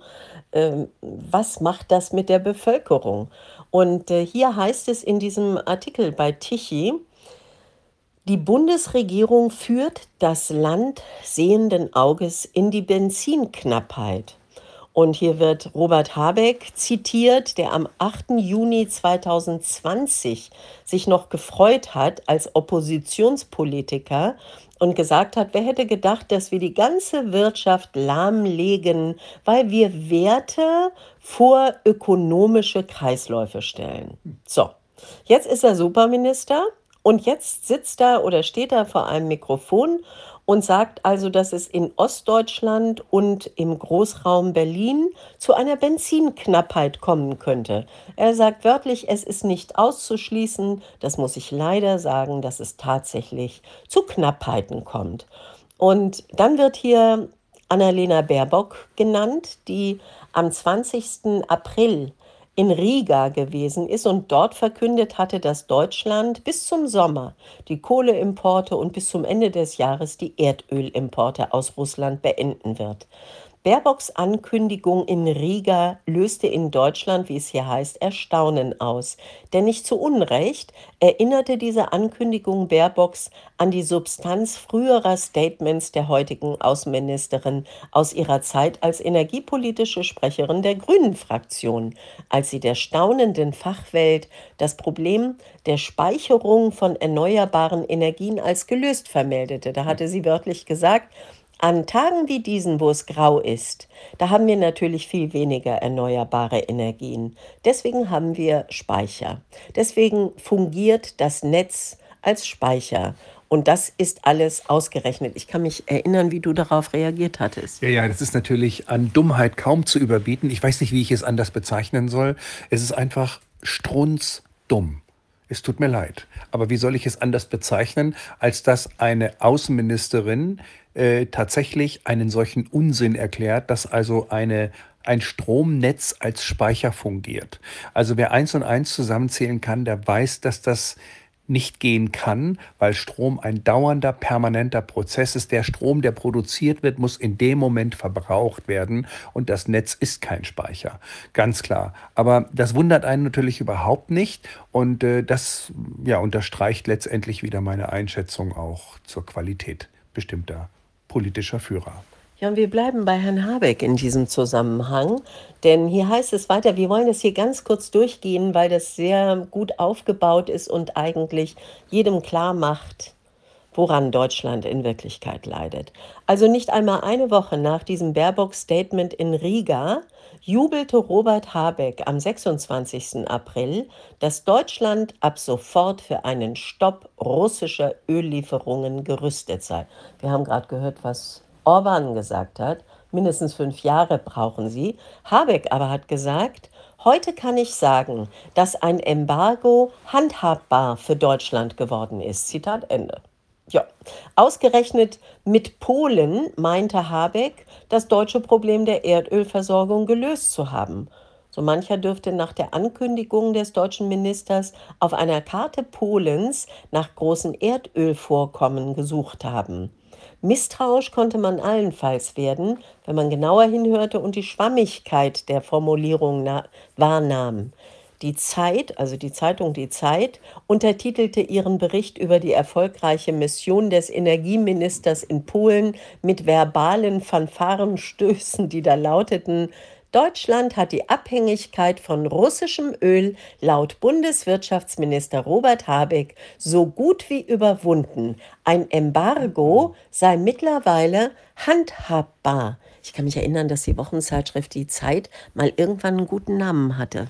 Was macht das mit der Bevölkerung? Und hier heißt es in diesem Artikel bei Tichy, die Bundesregierung führt das Land sehenden Auges in die Benzinknappheit. Und hier wird Robert Habeck zitiert, der am 8. Juni 2020 sich noch gefreut hat als Oppositionspolitiker und gesagt hat, wer hätte gedacht, dass wir die ganze Wirtschaft lahmlegen, weil wir Werte vor ökonomische Kreisläufe stellen. So, jetzt ist er Superminister und jetzt sitzt er oder steht er vor einem Mikrofon und sagt also, dass es in Ostdeutschland und im Großraum Berlin zu einer Benzinknappheit kommen könnte. Er sagt wörtlich, es ist nicht auszuschließen, das muss ich leider sagen, dass es tatsächlich zu Knappheiten kommt. Und dann wird hier Annalena Baerbock genannt, die am 20. April in Riga gewesen ist und dort verkündet hatte, dass Deutschland bis zum Sommer die Kohleimporte und bis zum Ende des Jahres die Erdölimporte aus Russland beenden wird. Baerbocks Ankündigung in Riga löste in Deutschland, wie es hier heißt, Erstaunen aus. Denn nicht zu Unrecht erinnerte diese Ankündigung Baerbocks an die Substanz früherer Statements der heutigen Außenministerin aus ihrer Zeit als energiepolitische Sprecherin der Grünen-Fraktion, als sie der staunenden Fachwelt das Problem der Speicherung von erneuerbaren Energien als gelöst vermeldete. Da hatte sie wörtlich gesagt, an Tagen wie diesen, wo es grau ist, da haben wir natürlich viel weniger erneuerbare Energien. Deswegen haben wir Speicher. Deswegen fungiert das Netz als Speicher. Und das ist alles ausgerechnet. Ich kann mich erinnern, wie du darauf reagiert hattest. Ja, ja, das ist natürlich an Dummheit kaum zu überbieten. Ich weiß nicht, wie ich es anders bezeichnen soll. Es ist einfach strunzdumm. Es tut mir leid. Aber wie soll ich es anders bezeichnen, als dass eine Außenministerin tatsächlich einen solchen Unsinn erklärt, dass also ein Stromnetz als Speicher fungiert. Also wer eins und eins zusammenzählen kann, der weiß, dass das nicht gehen kann, weil Strom ein dauernder, permanenter Prozess ist. Der Strom, der produziert wird, muss in dem Moment verbraucht werden und das Netz ist kein Speicher. Ganz klar. Aber das wundert einen natürlich überhaupt nicht und das ja, unterstreicht letztendlich wieder meine Einschätzung auch zur Qualität bestimmter politischer Führer. Ja, und wir bleiben bei Herrn Habeck in diesem Zusammenhang, denn hier heißt es weiter, wir wollen es hier ganz kurz durchgehen, weil das sehr gut aufgebaut ist und eigentlich jedem klar macht, woran Deutschland in Wirklichkeit leidet. Also nicht einmal eine Woche nach diesem Baerbock-Statement in Riga jubelte Robert Habeck am 26. April, dass Deutschland ab sofort für einen Stopp russischer Öllieferungen gerüstet sei. Wir haben gerade gehört, was Orban gesagt hat, mindestens 5 Jahre brauchen sie. Habeck aber hat gesagt, heute kann ich sagen, dass ein Embargo handhabbar für Deutschland geworden ist. Zitat Ende. Ja, ausgerechnet mit Polen meinte Habeck, das deutsche Problem der Erdölversorgung gelöst zu haben. So mancher dürfte nach der Ankündigung des deutschen Ministers auf einer Karte Polens nach großen Erdölvorkommen gesucht haben. Misstrauisch konnte man allenfalls werden, wenn man genauer hinhörte und die Schwammigkeit der Formulierung wahrnahm. Die Zeit, also die Zeitung Die Zeit, untertitelte ihren Bericht über die erfolgreiche Mission des Energieministers in Polen mit verbalen Fanfarenstößen, die da lauteten: Deutschland hat die Abhängigkeit von russischem Öl laut Bundeswirtschaftsminister Robert Habeck so gut wie überwunden. Ein Embargo sei mittlerweile handhabbar. Ich kann mich erinnern, dass die Wochenzeitschrift Die Zeit mal irgendwann einen guten Namen hatte.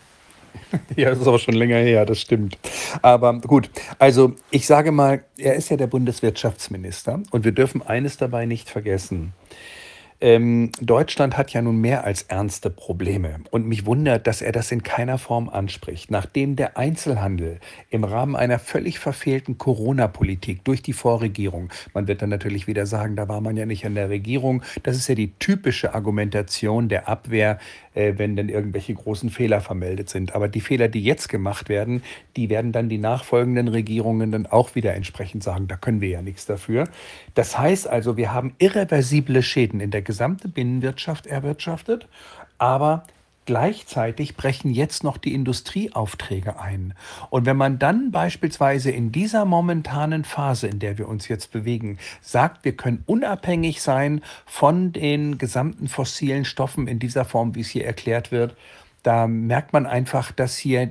Ja, das ist aber schon länger her, das stimmt. Aber gut, also ich sage mal, er ist ja der Bundeswirtschaftsminister und wir dürfen eines dabei nicht vergessen. Deutschland hat ja nun mehr als ernste Probleme und mich wundert, dass er das in keiner Form anspricht. Nachdem der Einzelhandel im Rahmen einer völlig verfehlten Corona-Politik durch die Vorregierung, man wird dann natürlich wieder sagen, da war man ja nicht an der Regierung, das ist ja die typische Argumentation der Abwehr, wenn dann irgendwelche großen Fehler vermeldet sind. Aber die Fehler, die jetzt gemacht werden, die werden dann die nachfolgenden Regierungen dann auch wieder entsprechend sagen, da können wir ja nichts dafür. Das heißt also, wir haben irreversible Schäden in der gesamten Binnenwirtschaft erwirtschaftet, aber Gleichzeitig brechen jetzt noch die Industrieaufträge ein. Und wenn man dann beispielsweise in dieser momentanen Phase, in der wir uns jetzt bewegen, sagt, wir können unabhängig sein von den gesamten fossilen Stoffen in dieser Form, wie es hier erklärt wird, da merkt man einfach, dass hier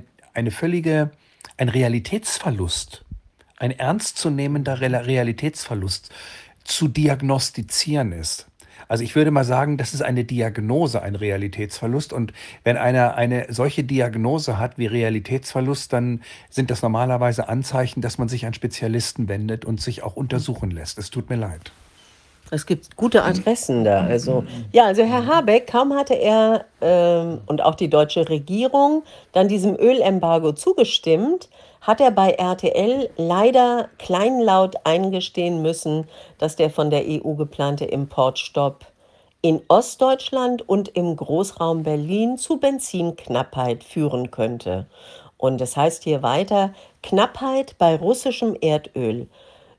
ein Realitätsverlust, ein ernstzunehmender Realitätsverlust zu diagnostizieren ist. Also ich würde mal sagen, das ist eine Diagnose, ein Realitätsverlust. Und wenn einer eine solche Diagnose hat wie Realitätsverlust, dann sind das normalerweise Anzeichen, dass man sich an Spezialisten wendet und sich auch untersuchen lässt. Es tut mir leid. Es gibt gute Adressen da. Also, ja, also Herr Habeck, kaum hatte er und auch die deutsche Regierung dann diesem Ölembargo zugestimmt, hat er bei RTL leider kleinlaut eingestehen müssen, dass der von der EU geplante Importstopp in Ostdeutschland und im Großraum Berlin zu Benzinknappheit führen könnte. Und das heißt hier weiter, Knappheit bei russischem Erdöl,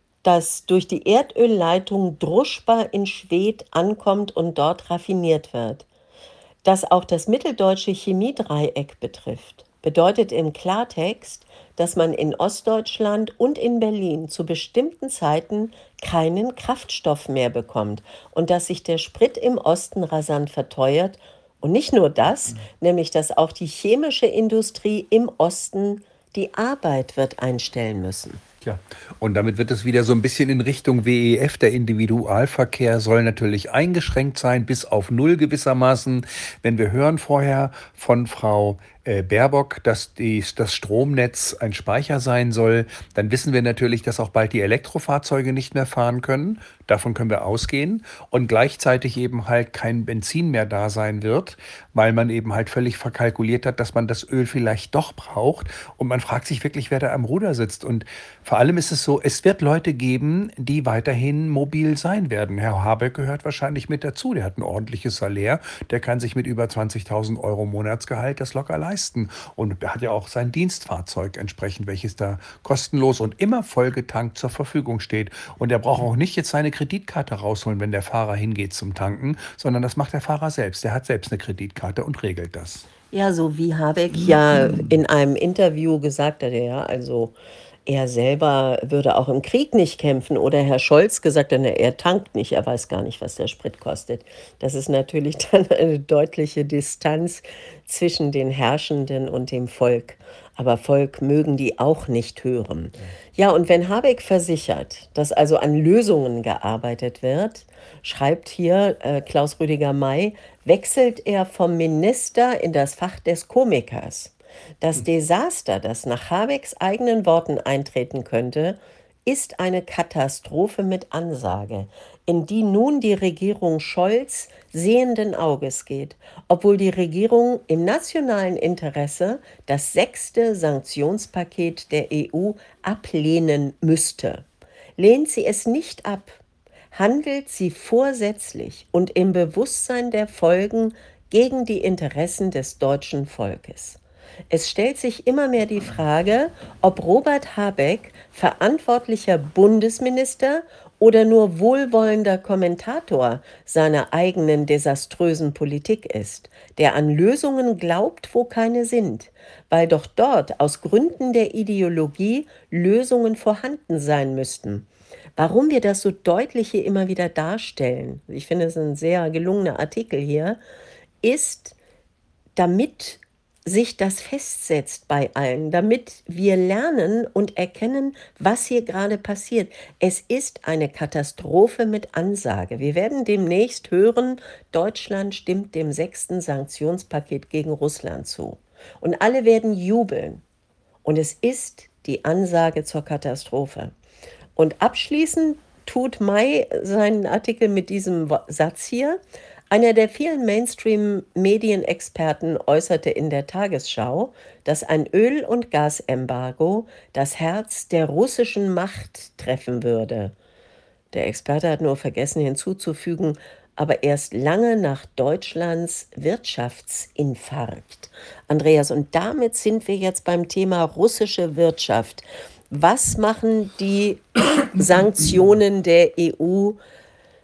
das durch die Erdölleitung Druschba in Schwedt ankommt und dort raffiniert wird. Das auch das mitteldeutsche Chemiedreieck betrifft, bedeutet im Klartext, dass man in Ostdeutschland und in Berlin zu bestimmten Zeiten keinen Kraftstoff mehr bekommt und dass sich der Sprit im Osten rasant verteuert. Und nicht nur das, nämlich dass auch die chemische Industrie im Osten die Arbeit wird einstellen müssen. Ja, und damit wird es wieder so ein bisschen in Richtung WEF. Der Individualverkehr soll natürlich eingeschränkt sein, bis auf null gewissermaßen. Wenn wir hören vorher von Frau Baerbock, dass das Stromnetz ein Speicher sein soll, dann wissen wir natürlich, dass auch bald die Elektrofahrzeuge nicht mehr fahren können. Davon können wir ausgehen. Und gleichzeitig eben halt kein Benzin mehr da sein wird, weil man eben halt völlig verkalkuliert hat, dass man das Öl vielleicht doch braucht. Und man fragt sich wirklich, wer da am Ruder sitzt. Und vor allem ist es so, es wird Leute geben, die weiterhin mobil sein werden. Herr Habeck gehört wahrscheinlich mit dazu. Der hat ein ordentliches Salär. Der kann sich mit über 20.000 Euro Monatsgehalt das locker leisten. Und er hat ja auch sein Dienstfahrzeug entsprechend, welches da kostenlos und immer vollgetankt zur Verfügung steht. Und er braucht auch nicht jetzt seine Kreditkarte rausholen, wenn der Fahrer hingeht zum Tanken, sondern das macht der Fahrer selbst. Der hat selbst eine Kreditkarte und regelt das. Ja, so wie Habeck ja in einem Interview gesagt hat, ja, also er selber würde auch im Krieg nicht kämpfen. Oder Herr Scholz gesagt hat, er tankt nicht, er weiß gar nicht, was der Sprit kostet. Das ist natürlich dann eine deutliche Distanz zwischen den Herrschenden und dem Volk. Aber Volk mögen die auch nicht hören. Ja, und wenn Habeck versichert, dass also an Lösungen gearbeitet wird, schreibt hier Klaus Rüdiger May, wechselt er vom Minister in das Fach des Komikers. Das Desaster, das nach Habecks eigenen Worten eintreten könnte, ist eine Katastrophe mit Ansage, in die nun die Regierung Scholz sehenden Auges geht, obwohl die Regierung im nationalen Interesse das 6. Sanktionspaket der EU ablehnen müsste. Lehnt sie es nicht ab, handelt sie vorsätzlich und im Bewusstsein der Folgen gegen die Interessen des deutschen Volkes. Es stellt sich immer mehr die Frage, ob Robert Habeck verantwortlicher Bundesminister oder nur wohlwollender Kommentator seiner eigenen desaströsen Politik ist, der an Lösungen glaubt, wo keine sind, weil doch dort aus Gründen der Ideologie Lösungen vorhanden sein müssten. Warum wir das so deutlich hier immer wieder darstellen, ich finde es ein sehr gelungener Artikel hier, ist, damit sich das festsetzt bei allen, damit wir lernen und erkennen, was hier gerade passiert. Es ist eine Katastrophe mit Ansage. Wir werden demnächst hören, Deutschland stimmt dem 6. Sanktionspaket gegen Russland zu. Und alle werden jubeln. Und es ist die Ansage zur Katastrophe. Und abschließend tut May seinen Artikel mit diesem Satz hier. Einer der vielen Mainstream-Medienexperten äußerte in der Tagesschau, dass ein Öl- und Gasembargo das Herz der russischen Macht treffen würde. Der Experte hat nur vergessen hinzuzufügen, aber erst lange nach Deutschlands Wirtschaftsinfarkt. Andreas, und damit sind wir jetzt beim Thema russische Wirtschaft. Was machen die Sanktionen der EU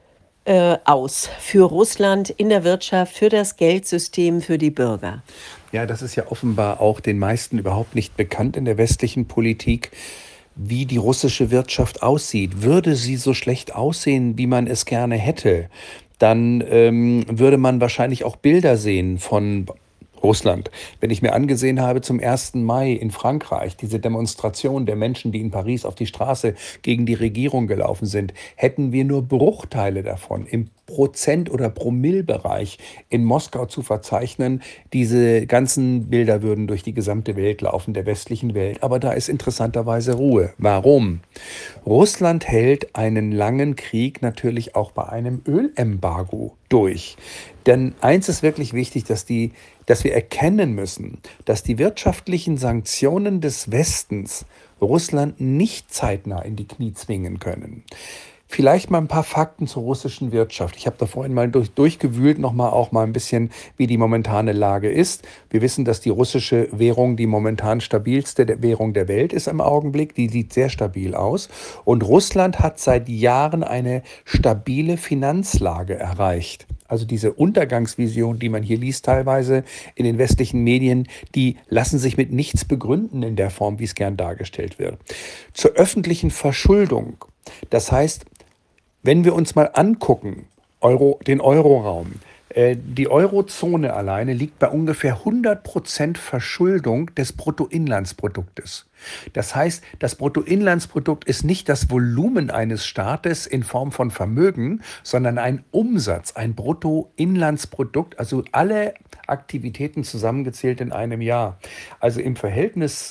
aus für Russland in der Wirtschaft, für das Geldsystem, für die Bürger? Ja, das ist ja offenbar auch den meisten überhaupt nicht bekannt in der westlichen Politik, wie die russische Wirtschaft aussieht. Würde sie so schlecht aussehen, wie man es gerne hätte, dann würde man wahrscheinlich auch Bilder sehen von Russland. Wenn ich mir angesehen habe zum 1. Mai in Frankreich, diese Demonstration der Menschen, die in Paris auf die Straße gegen die Regierung gelaufen sind, hätten wir nur Bruchteile davon im Prozent- oder Promillbereich in Moskau zu verzeichnen. Diese ganzen Bilder würden durch die gesamte Welt laufen, der westlichen Welt. Aber da ist interessanterweise Ruhe. Warum? Russland hält einen langen Krieg natürlich auch bei einem Ölembargo durch. Denn eins ist wirklich wichtig, dass wir erkennen müssen, dass die wirtschaftlichen Sanktionen des Westens Russland nicht zeitnah in die Knie zwingen können. Vielleicht mal ein paar Fakten zur russischen Wirtschaft. Ich habe da vorhin mal durchgewühlt, nochmal auch mal ein bisschen, wie die momentane Lage ist. Wir wissen, dass die russische Währung die momentan stabilste Währung der Welt ist im Augenblick. Die sieht sehr stabil aus. Und Russland hat seit Jahren eine stabile Finanzlage erreicht. Also diese Untergangsvision, die man hier liest teilweise in den westlichen Medien, die lassen sich mit nichts begründen in der Form, wie es gern dargestellt wird. Zur öffentlichen Verschuldung. Das heißt, wenn wir uns mal angucken, den Euroraum, die Eurozone alleine liegt bei ungefähr 100% Verschuldung des Bruttoinlandsproduktes. Das heißt, das Bruttoinlandsprodukt ist nicht das Volumen eines Staates in Form von Vermögen, sondern ein Umsatz, ein Bruttoinlandsprodukt, also alle Aktivitäten zusammengezählt in einem Jahr. Also im Verhältnis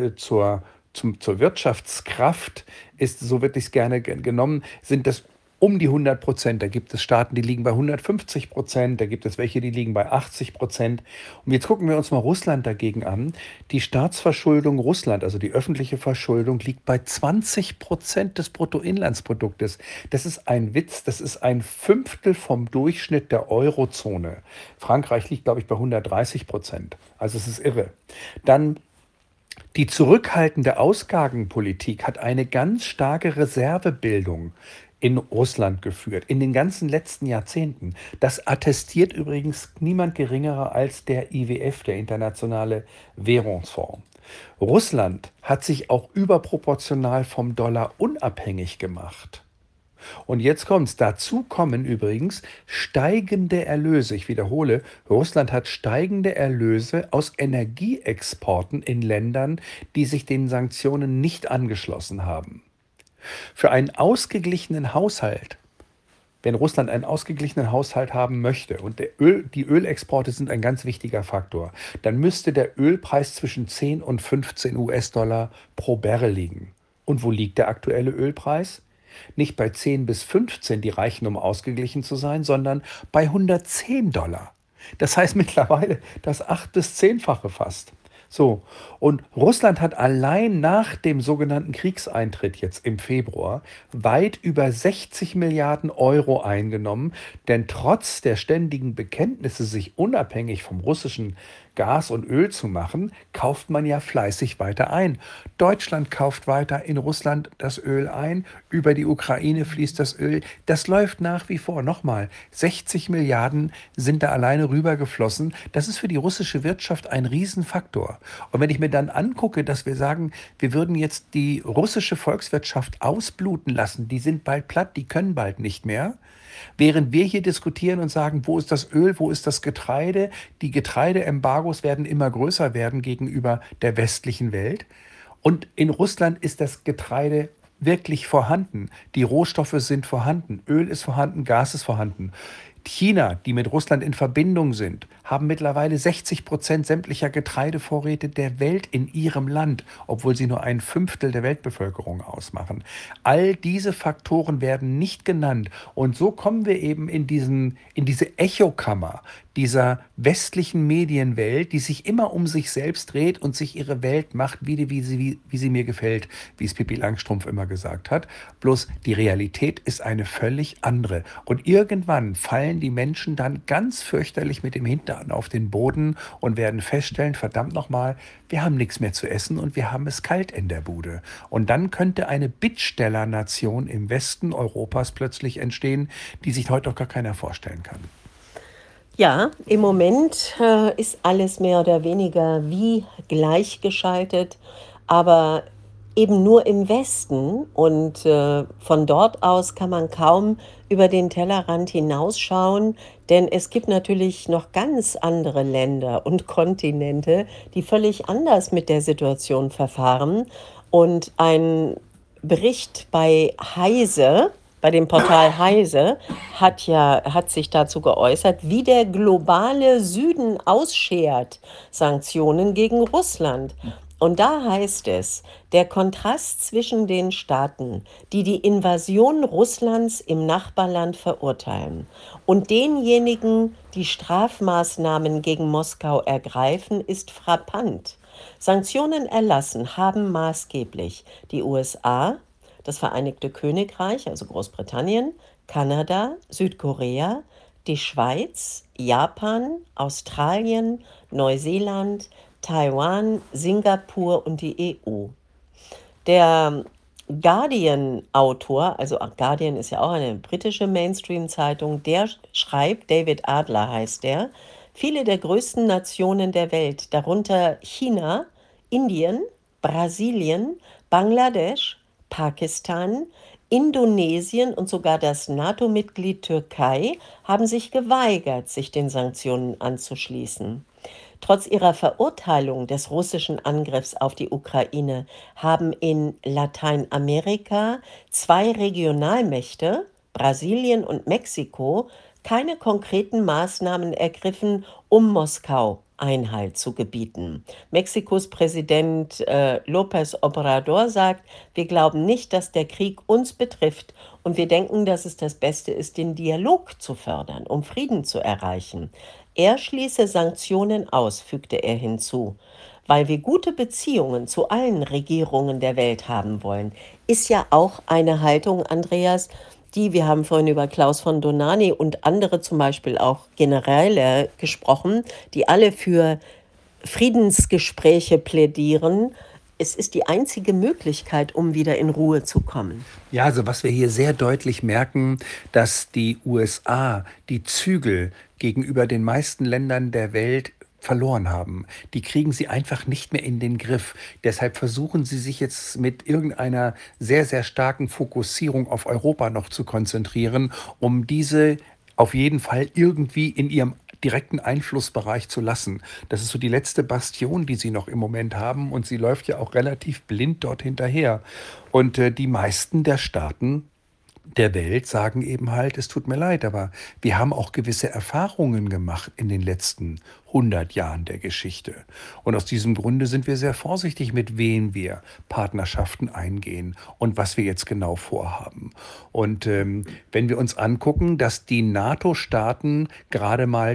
zur Wirtschaftskraft ist, so wird es gerne genommen, sind das um die 100%. Da gibt es Staaten, die liegen bei 150%, da gibt es welche, die liegen bei 80%. Und jetzt gucken wir uns mal Russland dagegen an. Die Staatsverschuldung Russland, also die öffentliche Verschuldung, liegt bei 20% des Bruttoinlandsproduktes. Das ist ein Witz, das ist ein Fünftel vom Durchschnitt der Eurozone. Frankreich liegt, glaube ich, bei 130%. Also es ist irre. Dann die zurückhaltende Ausgabenpolitik hat eine ganz starke Reservebildung in Russland geführt, in den ganzen letzten Jahrzehnten. Das attestiert übrigens niemand geringerer als der IWF, der Internationale Währungsfonds. Russland hat sich auch überproportional vom Dollar unabhängig gemacht. Und jetzt kommt's. Dazu kommen übrigens steigende Erlöse. Ich wiederhole, Russland hat steigende Erlöse aus Energieexporten in Ländern, die sich den Sanktionen nicht angeschlossen haben. Für einen ausgeglichenen Haushalt, wenn Russland einen ausgeglichenen Haushalt haben möchte und die Ölexporte sind ein ganz wichtiger Faktor, dann müsste der Ölpreis zwischen 10 und 15 US-Dollar pro Barrel liegen. Und wo liegt der aktuelle Ölpreis? Nicht bei 10 bis 15, die reichen, um ausgeglichen zu sein, sondern bei 110 Dollar. Das heißt mittlerweile das 8- bis 10-fache fast. So, und Russland hat allein nach dem sogenannten Kriegseintritt jetzt im Februar weit über 60 Milliarden Euro eingenommen, denn trotz der ständigen Bekenntnisse, sich unabhängig vom russischen Gas und Öl zu machen, kauft man ja fleißig weiter ein. Deutschland kauft weiter in Russland das Öl ein, über die Ukraine fließt das Öl. Das läuft nach wie vor. Nochmal, 60 Milliarden sind da alleine rübergeflossen. Das ist für die russische Wirtschaft ein Riesenfaktor. Und wenn ich mir dann angucke, dass wir sagen, wir würden jetzt die russische Volkswirtschaft ausbluten lassen, die sind bald platt, die können bald nicht mehr, während wir hier diskutieren und sagen, wo ist das Öl, wo ist das Getreide? Die Getreideembargos werden immer größer werden gegenüber der westlichen Welt. Und in Russland ist das Getreide wirklich vorhanden. Die Rohstoffe sind vorhanden. Öl ist vorhanden, Gas ist vorhanden. China, die mit Russland in Verbindung sind, haben mittlerweile 60% sämtlicher Getreidevorräte der Welt in ihrem Land, obwohl sie nur ein Fünftel der Weltbevölkerung ausmachen. All diese Faktoren werden nicht genannt. Und so kommen wir eben in diese Echokammer dieser westlichen Medienwelt, die sich immer um sich selbst dreht und sich ihre Welt macht, wie sie mir gefällt, wie es Pippi Langstrumpf immer gesagt hat. Bloß die Realität ist eine völlig andere. Und irgendwann fallen fallen die Menschen dann ganz fürchterlich mit dem Hintern auf den Boden und werden feststellen, verdammt nochmal, wir haben nichts mehr zu essen und wir haben es kalt in der Bude. Und dann könnte eine Bittstellernation im Westen Europas plötzlich entstehen, die sich heute auch gar keiner vorstellen kann. Ja, im Moment ist alles mehr oder weniger wie gleichgeschaltet, aber eben nur im Westen. Und von dort aus kann man kaum über den Tellerrand hinausschauen, denn es gibt natürlich noch ganz andere Länder und Kontinente, die völlig anders mit der Situation verfahren. Und ein Bericht bei dem Portal Heise, hat sich dazu geäußert, wie der globale Süden ausschert Sanktionen gegen Russland. Und da heißt es, der Kontrast zwischen den Staaten, die die Invasion Russlands im Nachbarland verurteilen, und denjenigen, die Strafmaßnahmen gegen Moskau ergreifen, ist frappant. Sanktionen erlassen haben maßgeblich die USA, das Vereinigte Königreich, also Großbritannien, Kanada, Südkorea, die Schweiz, Japan, Australien, Neuseeland, Taiwan, Singapur und die EU. Der Guardian-Autor, also Guardian ist ja auch eine britische Mainstream-Zeitung, der schreibt, David Adler heißt der, viele der größten Nationen der Welt, darunter China, Indien, Brasilien, Bangladesch, Pakistan, Indonesien und sogar das NATO-Mitglied Türkei haben sich geweigert, sich den Sanktionen anzuschließen. Trotz ihrer Verurteilung des russischen Angriffs auf die Ukraine haben in Lateinamerika zwei Regionalmächte, Brasilien und Mexiko, keine konkreten Maßnahmen ergriffen, um Moskau Einhalt zu gebieten. Mexikos Präsident López Obrador sagt, wir glauben nicht, dass der Krieg uns betrifft und wir denken, dass es das Beste ist, den Dialog zu fördern, um Frieden zu erreichen. Er schließe Sanktionen aus, fügte er hinzu, weil wir gute Beziehungen zu allen Regierungen der Welt haben wollen. Ist ja auch eine Haltung, Andreas, wir haben vorhin über Klaus von Donani und andere zum Beispiel auch Generäle gesprochen, die alle für Friedensgespräche plädieren. Es ist die einzige Möglichkeit, um wieder in Ruhe zu kommen. Ja, also was wir hier sehr deutlich merken, dass die USA die Zügel gegenüber den meisten Ländern der Welt verloren haben. Die kriegen sie einfach nicht mehr in den Griff. Deshalb versuchen sie sich jetzt mit irgendeiner sehr, sehr starken Fokussierung auf Europa noch zu konzentrieren, um diese auf jeden Fall irgendwie in ihrem direkten Einflussbereich zu lassen. Das ist so die letzte Bastion, die sie noch im Moment haben, und sie läuft ja auch relativ blind dort hinterher. Und die meisten der Staaten der Welt sagen eben halt, es tut mir leid, aber wir haben auch gewisse Erfahrungen gemacht in den letzten 100 Jahren der Geschichte. Und aus diesem Grunde sind wir sehr vorsichtig, mit wem wir Partnerschaften eingehen und was wir jetzt genau vorhaben. Und wenn wir uns angucken, dass die NATO-Staaten gerade mal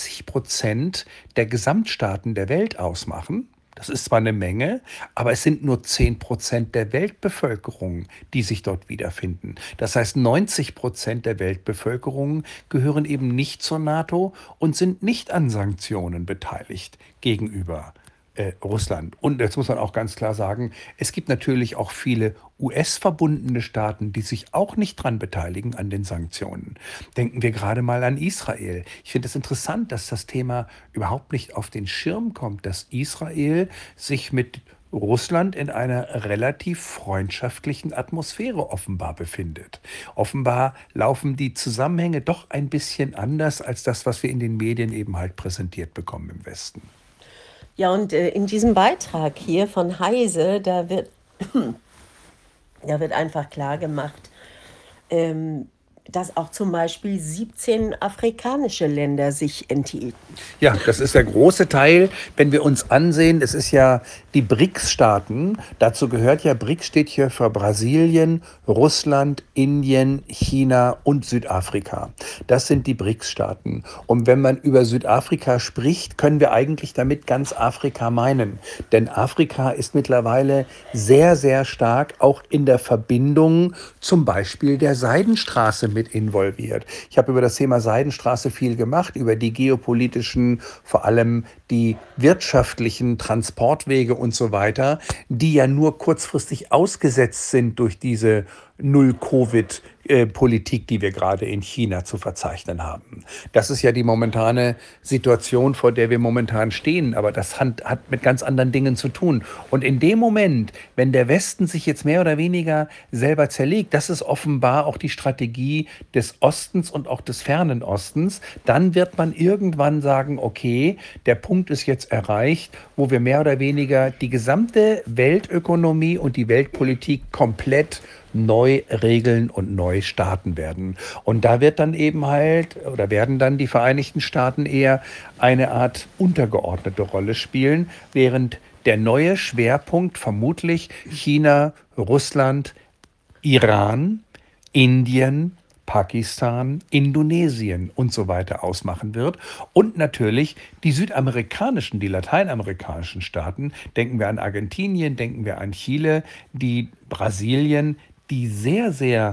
30% der Gesamtstaaten der Welt ausmachen, das ist zwar eine Menge, aber es sind nur 10% der Weltbevölkerung, die sich dort wiederfinden. Das heißt, 90% der Weltbevölkerung gehören eben nicht zur NATO und sind nicht an Sanktionen beteiligt gegenüber Russland. Und jetzt muss man auch ganz klar sagen, es gibt natürlich auch viele US-verbundene Staaten, die sich auch nicht dran beteiligen an den Sanktionen. Denken wir gerade mal an Israel. Ich finde es interessant, dass das Thema überhaupt nicht auf den Schirm kommt, dass Israel sich mit Russland in einer relativ freundschaftlichen Atmosphäre offenbar befindet. Offenbar laufen die Zusammenhänge doch ein bisschen anders als das, was wir in den Medien eben halt präsentiert bekommen im Westen. Ja, und in diesem Beitrag hier von Heise, da wird einfach klar gemacht, dass auch zum Beispiel 17 afrikanische Länder sich enthielten. Ja, das ist der große Teil, wenn wir uns ansehen, es ist ja die BRICS-Staaten, dazu gehört ja, BRICS steht hier für Brasilien, Russland, Indien, China und Südafrika. Das sind die BRICS-Staaten. Und wenn man über Südafrika spricht, können wir eigentlich damit ganz Afrika meinen. Denn Afrika ist mittlerweile sehr, sehr stark auch in der Verbindung zum Beispiel der Seidenstraße mit involviert. Ich habe über das Thema Seidenstraße viel gemacht, über die geopolitischen, vor allem die wirtschaftlichen Transportwege und so weiter, die ja nur kurzfristig ausgesetzt sind durch diese Null-Covid-Politik, die wir gerade in China zu verzeichnen haben. Das ist ja die momentane Situation, vor der wir momentan stehen, aber das hat mit ganz anderen Dingen zu tun. Und in dem Moment, wenn der Westen sich jetzt mehr oder weniger selber zerlegt, das ist offenbar auch die Strategie des Ostens und auch des fernen Ostens, dann wird man irgendwann sagen, okay, der Punkt ist jetzt erreicht, wo wir mehr oder weniger die gesamte Weltökonomie und die Weltpolitik komplett neu regeln und neu starten werden. Und da wird dann eben halt, oder werden dann die Vereinigten Staaten eher eine Art untergeordnete Rolle spielen, während der neue Schwerpunkt vermutlich China, Russland, Iran, Indien, Pakistan, Indonesien und so weiter ausmachen wird. Und natürlich die südamerikanischen, die lateinamerikanischen Staaten, denken wir an Argentinien, denken wir an Chile, die Brasilien, die sehr, sehr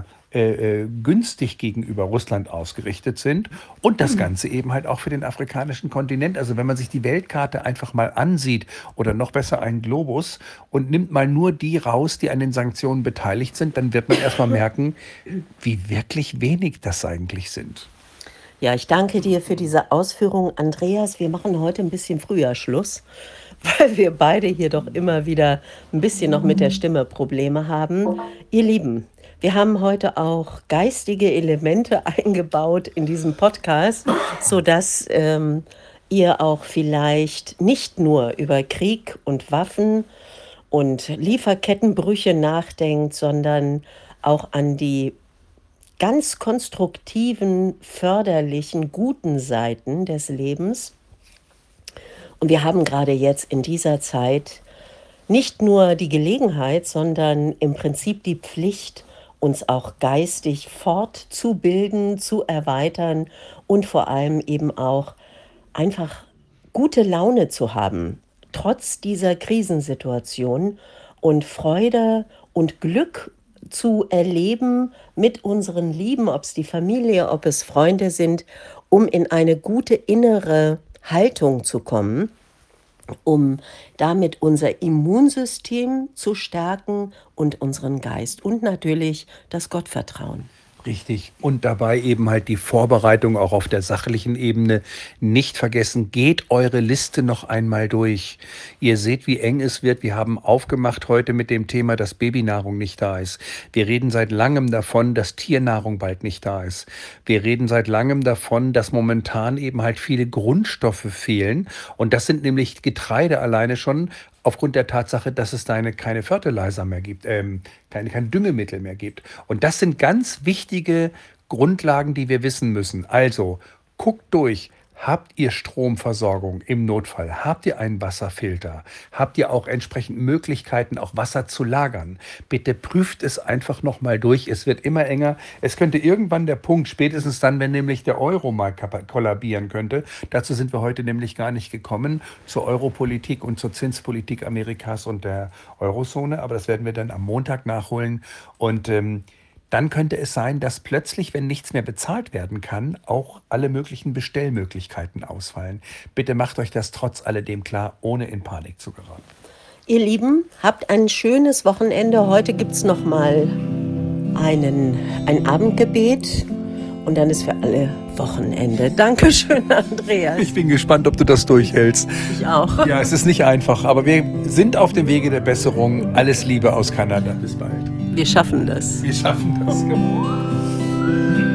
günstig gegenüber Russland ausgerichtet sind und das Ganze eben halt auch für den afrikanischen Kontinent. Also wenn man sich die Weltkarte einfach mal ansieht oder noch besser einen Globus und nimmt mal nur die raus, die an den Sanktionen beteiligt sind, dann wird man erstmal merken, wie wirklich wenig das eigentlich sind. Ja, ich danke dir für diese Ausführung, Andreas. Wir machen heute ein bisschen früher Schluss, weil wir beide hier doch immer wieder ein bisschen noch mit der Stimme Probleme haben. Ihr Lieben, wir haben heute auch geistige Elemente eingebaut in diesem Podcast, sodass ihr auch vielleicht nicht nur über Krieg und Waffen und Lieferkettenbrüche nachdenkt, sondern auch an die ganz konstruktiven, förderlichen, guten Seiten des Lebens. Und wir haben gerade jetzt in dieser Zeit nicht nur die Gelegenheit, sondern im Prinzip die Pflicht, uns auch geistig fortzubilden, zu erweitern und vor allem eben auch einfach gute Laune zu haben, trotz dieser Krisensituation und Freude und Glück zu erleben mit unseren Lieben, ob es die Familie, ob es Freunde sind, um in eine gute innere Haltung zu kommen, um damit unser Immunsystem zu stärken und unseren Geist und natürlich das Gottvertrauen. Richtig. Und dabei eben halt die Vorbereitung auch auf der sachlichen Ebene nicht vergessen. Geht eure Liste noch einmal durch. Ihr seht, wie eng es wird. Wir haben aufgemacht heute mit dem Thema, dass Babynahrung nicht da ist. Wir reden seit langem davon, dass Tiernahrung bald nicht da ist. Wir reden seit langem davon, dass momentan eben halt viele Grundstoffe fehlen. Und das sind nämlich Getreide alleine schon, aufgrund der Tatsache, dass es da keine Fertilizer mehr gibt, kein Düngemittel mehr gibt. Und das sind ganz wichtige Grundlagen, die wir wissen müssen. Also, guckt durch. Habt ihr Stromversorgung im Notfall? Habt ihr einen Wasserfilter? Habt ihr auch entsprechend Möglichkeiten, auch Wasser zu lagern? Bitte prüft es einfach nochmal durch. Es wird immer enger. Es könnte irgendwann der Punkt, spätestens dann, wenn nämlich der Euro mal kollabieren könnte. Dazu sind wir heute nämlich gar nicht gekommen, zur Europolitik und zur Zinspolitik Amerikas und der Eurozone. Aber das werden wir dann am Montag nachholen. Und dann könnte es sein, dass plötzlich, wenn nichts mehr bezahlt werden kann, auch alle möglichen Bestellmöglichkeiten ausfallen. Bitte macht euch das trotz alledem klar, ohne in Panik zu geraten. Ihr Lieben, habt ein schönes Wochenende. Heute gibt es nochmal ein Abendgebet und dann ist für alle Wochenende. Dankeschön, Andreas. Ich bin gespannt, ob du das durchhältst. Ich auch. Ja, es ist nicht einfach, aber wir sind auf dem Wege der Besserung. Alles Liebe aus Kanada. Bis bald. Wir schaffen das. Wir schaffen das.